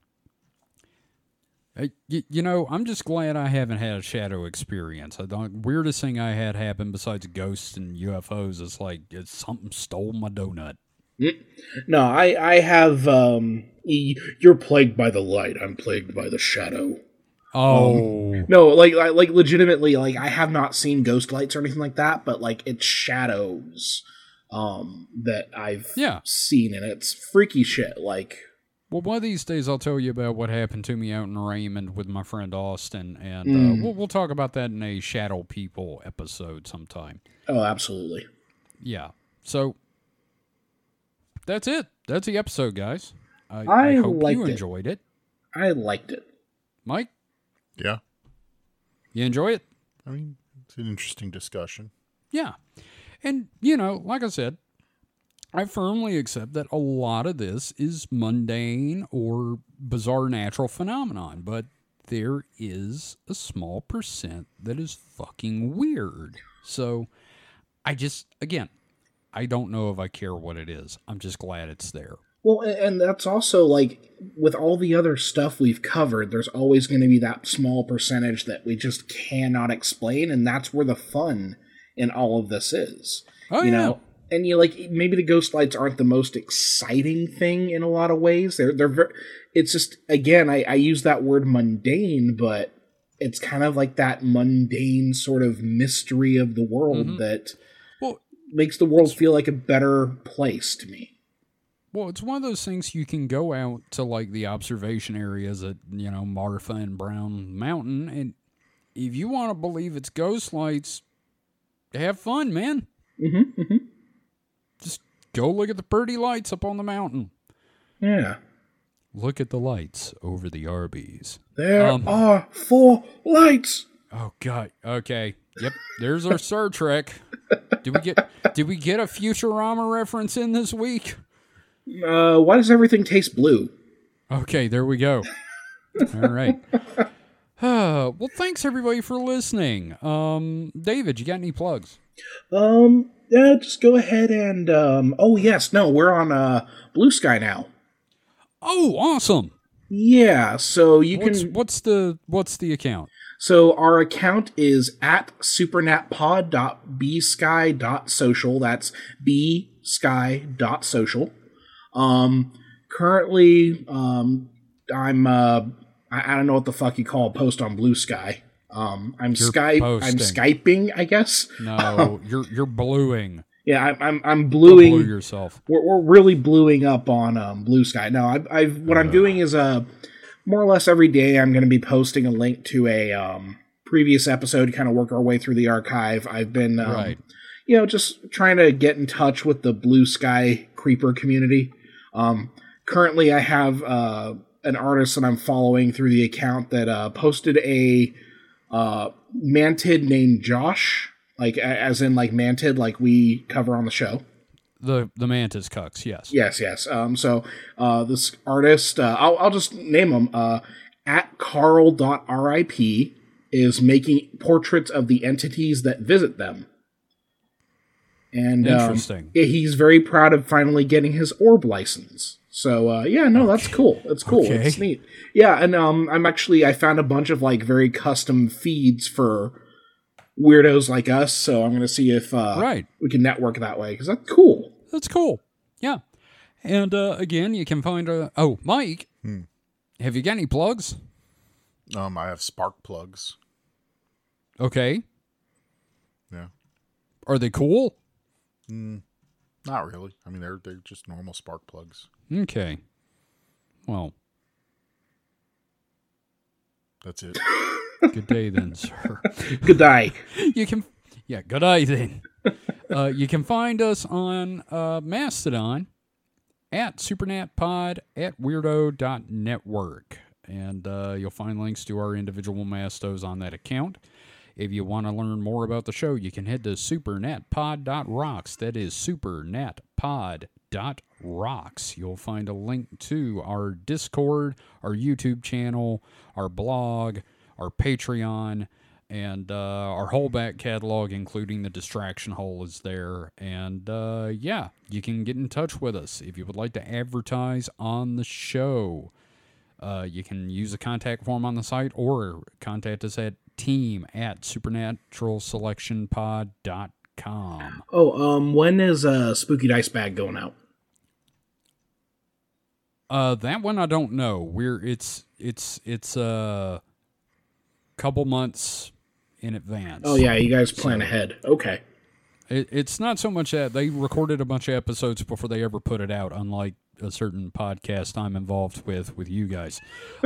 I'm just glad I haven't had a shadow experience. The weirdest thing I had happen besides ghosts and UFOs is like something stole my donut. No, I have. You're plagued by the light. I'm plagued by the shadow. Oh no! Like legitimately, like I have not seen ghost lights or anything like that, but like it's shadows that I've seen, and it's freaky shit. Like. Well, one of these days I'll tell you about what happened to me out in Raymond with my friend Austin, and we'll talk about that in a Shadow People episode sometime. Oh, absolutely. Yeah. So, that's it. That's the episode, guys. I hope you enjoyed it. I liked it. Mike? Yeah. You enjoy it? I mean, it's an interesting discussion. Yeah. And, like I said, I firmly accept that a lot of this is mundane or bizarre natural phenomenon, but there is a small percent that is fucking weird. So I don't know if I care what it is. I'm just glad it's there. Well, and that's also like with all the other stuff we've covered, there's always going to be that small percentage that we just cannot explain, and that's where the fun in all of this is. Oh, yeah. And maybe the ghost lights aren't the most exciting thing in a lot of ways. It's just, again, I use that word mundane, but it's kind of like that mundane sort of mystery of the world that makes the world feel like a better place to me. Well, it's one of those things you can go out to like the observation areas at, Marfa and Brown Mountain, and if you want to believe it's ghost lights, have fun, man. Just go look at the pretty lights up on the mountain. Yeah. Look at the lights over the Arby's. There are 4 lights. Oh God. Okay. Yep. There's our Star Trek. Did we get a Futurama reference in this week? Why does everything taste blue? Okay, there we go. All right. Well, thanks everybody for listening. David, you got any plugs? Yeah, just go ahead and oh yes, no, we're on Blue Sky now. Oh, awesome. Yeah, so you what's the account? So our account is at supernatpod.bsky.social. That's bsky.social. Currently, I'm I don't know what the fuck you call a post on Blue Sky. I'm Skyping, I guess. No, you're bluing. Yeah, I'm bluing. Blue yourself. We're really bluing up on Blue Sky. No, what I'm doing is more or less every day I'm going to be posting a link to a previous episode, kind of work our way through the archive. I've been just trying to get in touch with the Blue Sky creeper community. Currently, I have an artist that I'm following through the account that posted a mantid named Josh. Like, as in, like, mantid, like we cover on the show. The mantis cucks, yes. Yes. So, this artist, I'll just name him, at Carl.rip, is making portraits of the entities that visit them. And, interesting. He's very proud of finally getting his orb license. So, that's cool. It's cool. Okay. It's neat. Yeah, and, I found a bunch of, like, very custom feeds for weirdos like us, so I'm going to see if we can network that way, because that's cool. That's cool. Yeah. And again, you can find Mike, have you got any plugs? I have spark plugs. Okay. Yeah. Are they cool? Not really. I mean, they're just normal spark plugs. Okay. Well, that's it. Good day then, sir. Good day. Good day then. You can find us on Mastodon at supernatpod at weirdo.network. And you'll find links to our individual mastos on that account. If you want to learn more about the show, you can head to supernatpod.rocks. That is supernatpod.rocks. You'll find a link to our Discord, our YouTube channel, our blog, our Patreon, and our whole back catalog, including the distraction hole, is there. And you can get in touch with us if you would like to advertise on the show. You can use a contact form on the site or contact us at team@supernaturalselectionpod.com. When is Spooky Dice Bag going out? That one I don't know. It's a couple months in advance. Oh yeah, you guys plan ahead. Okay. It's not so much that they recorded a bunch of episodes before they ever put it out, unlike a certain podcast I'm involved with you guys.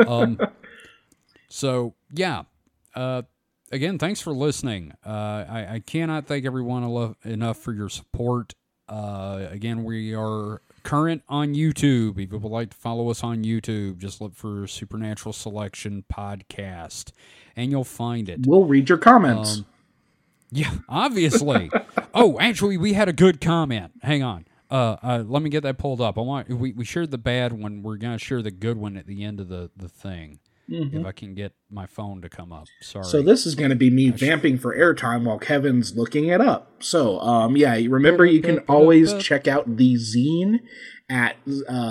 So yeah. Again, thanks for listening. I cannot thank everyone enough for your support. Again, we are current on YouTube. If you would like to follow us on YouTube, just look for Supernatural Selection Podcast, and you'll find it. We'll read your comments. Yeah, obviously. Actually, we had a good comment. Hang on. Let me get that pulled up. We shared the bad one. We're going to share the good one at the end of the thing. If I can get my phone to come up. Sorry. So this is going to be me vamping for airtime while Kevin's looking it up. So, remember you can always check out the zine at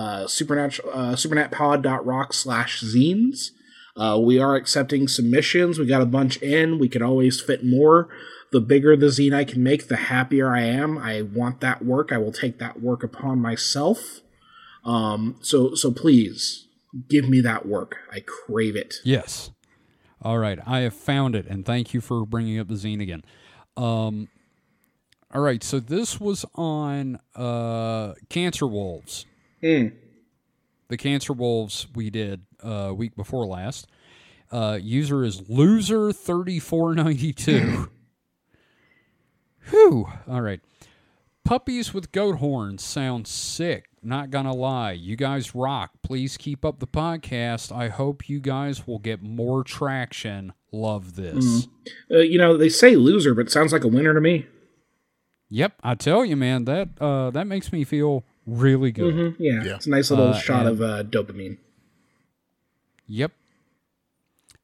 supernatpod.rock/zines. We are accepting submissions. We got a bunch in. We can always fit more. The bigger the zine I can make, the happier I am. I want that work. I will take that work upon myself. So please, give me that work. I crave it. Yes. All right. I have found it, and thank you for bringing up the zine again. All right. So this was on Cancer Wolves. The Cancer Wolves we did week before last. User is Loser3492. Whew. All right. Puppies with goat horns sound sick. Not gonna lie. You guys rock. Please keep up the podcast. I hope you guys will get more traction. Love this. They say loser, but it sounds like a winner to me. Yep. I tell you, man, that makes me feel really good. Yeah. It's a nice little shot of dopamine. Yep.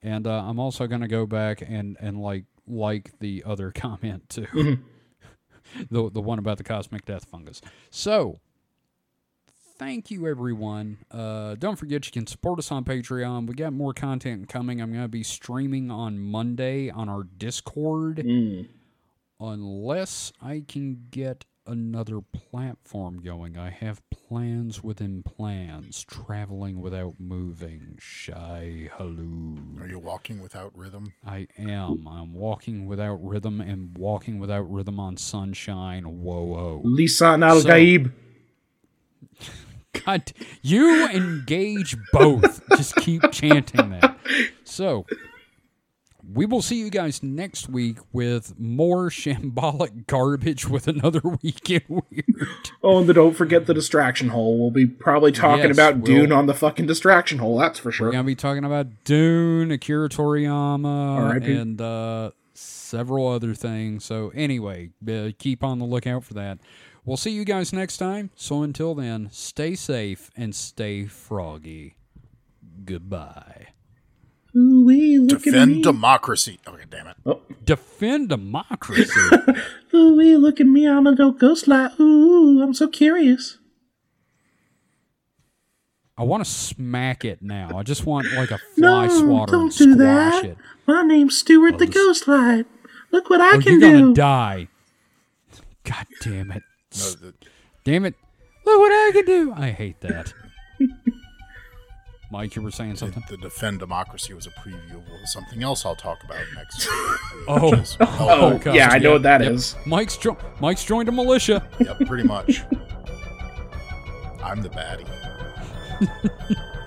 And I'm also going to go back and like the other comment too. The one about the cosmic death fungus. So, thank you, everyone. Don't forget you can support us on Patreon. We got more content coming. I'm going to be streaming on Monday on our Discord. Unless I can get another platform going. I have plans within plans. Traveling without moving. Shy hello. Are you walking without rhythm? I am. I'm walking without rhythm and walking without rhythm on sunshine. Whoa. Lisan al-Gaib. God, you engage both. Just keep chanting that. So, we will see you guys next week with more shambolic garbage with another Weekend Weird. Oh, and don't forget the distraction hole. We'll be probably talking about Dune on the fucking distraction hole, that's for sure. We're going to be talking about Dune, Akira Toriyama, and several other things. So anyway, keep on the lookout for that. We'll see you guys next time. So until then, stay safe and stay froggy. Goodbye. Ooh-wee, Defend democracy. Okay, damn it. Oh. Defend democracy. Ooh-wee, look at me. I'm a ghost light. Ooh, I'm so curious. I want to smack it now. I just want like a fly swatter don't and do squash that. it. My name's Stuart the Ghost Light. Look what I can you're do. gonna die. God damn it. No, Damn it. Look what I can do. I hate that. Mike, you were saying something? the Defend Democracy was a preview of something else I'll talk about next week. Oh, gosh, yeah, I know what that is. Mike's joined a militia. Yep, pretty much. I'm the baddie.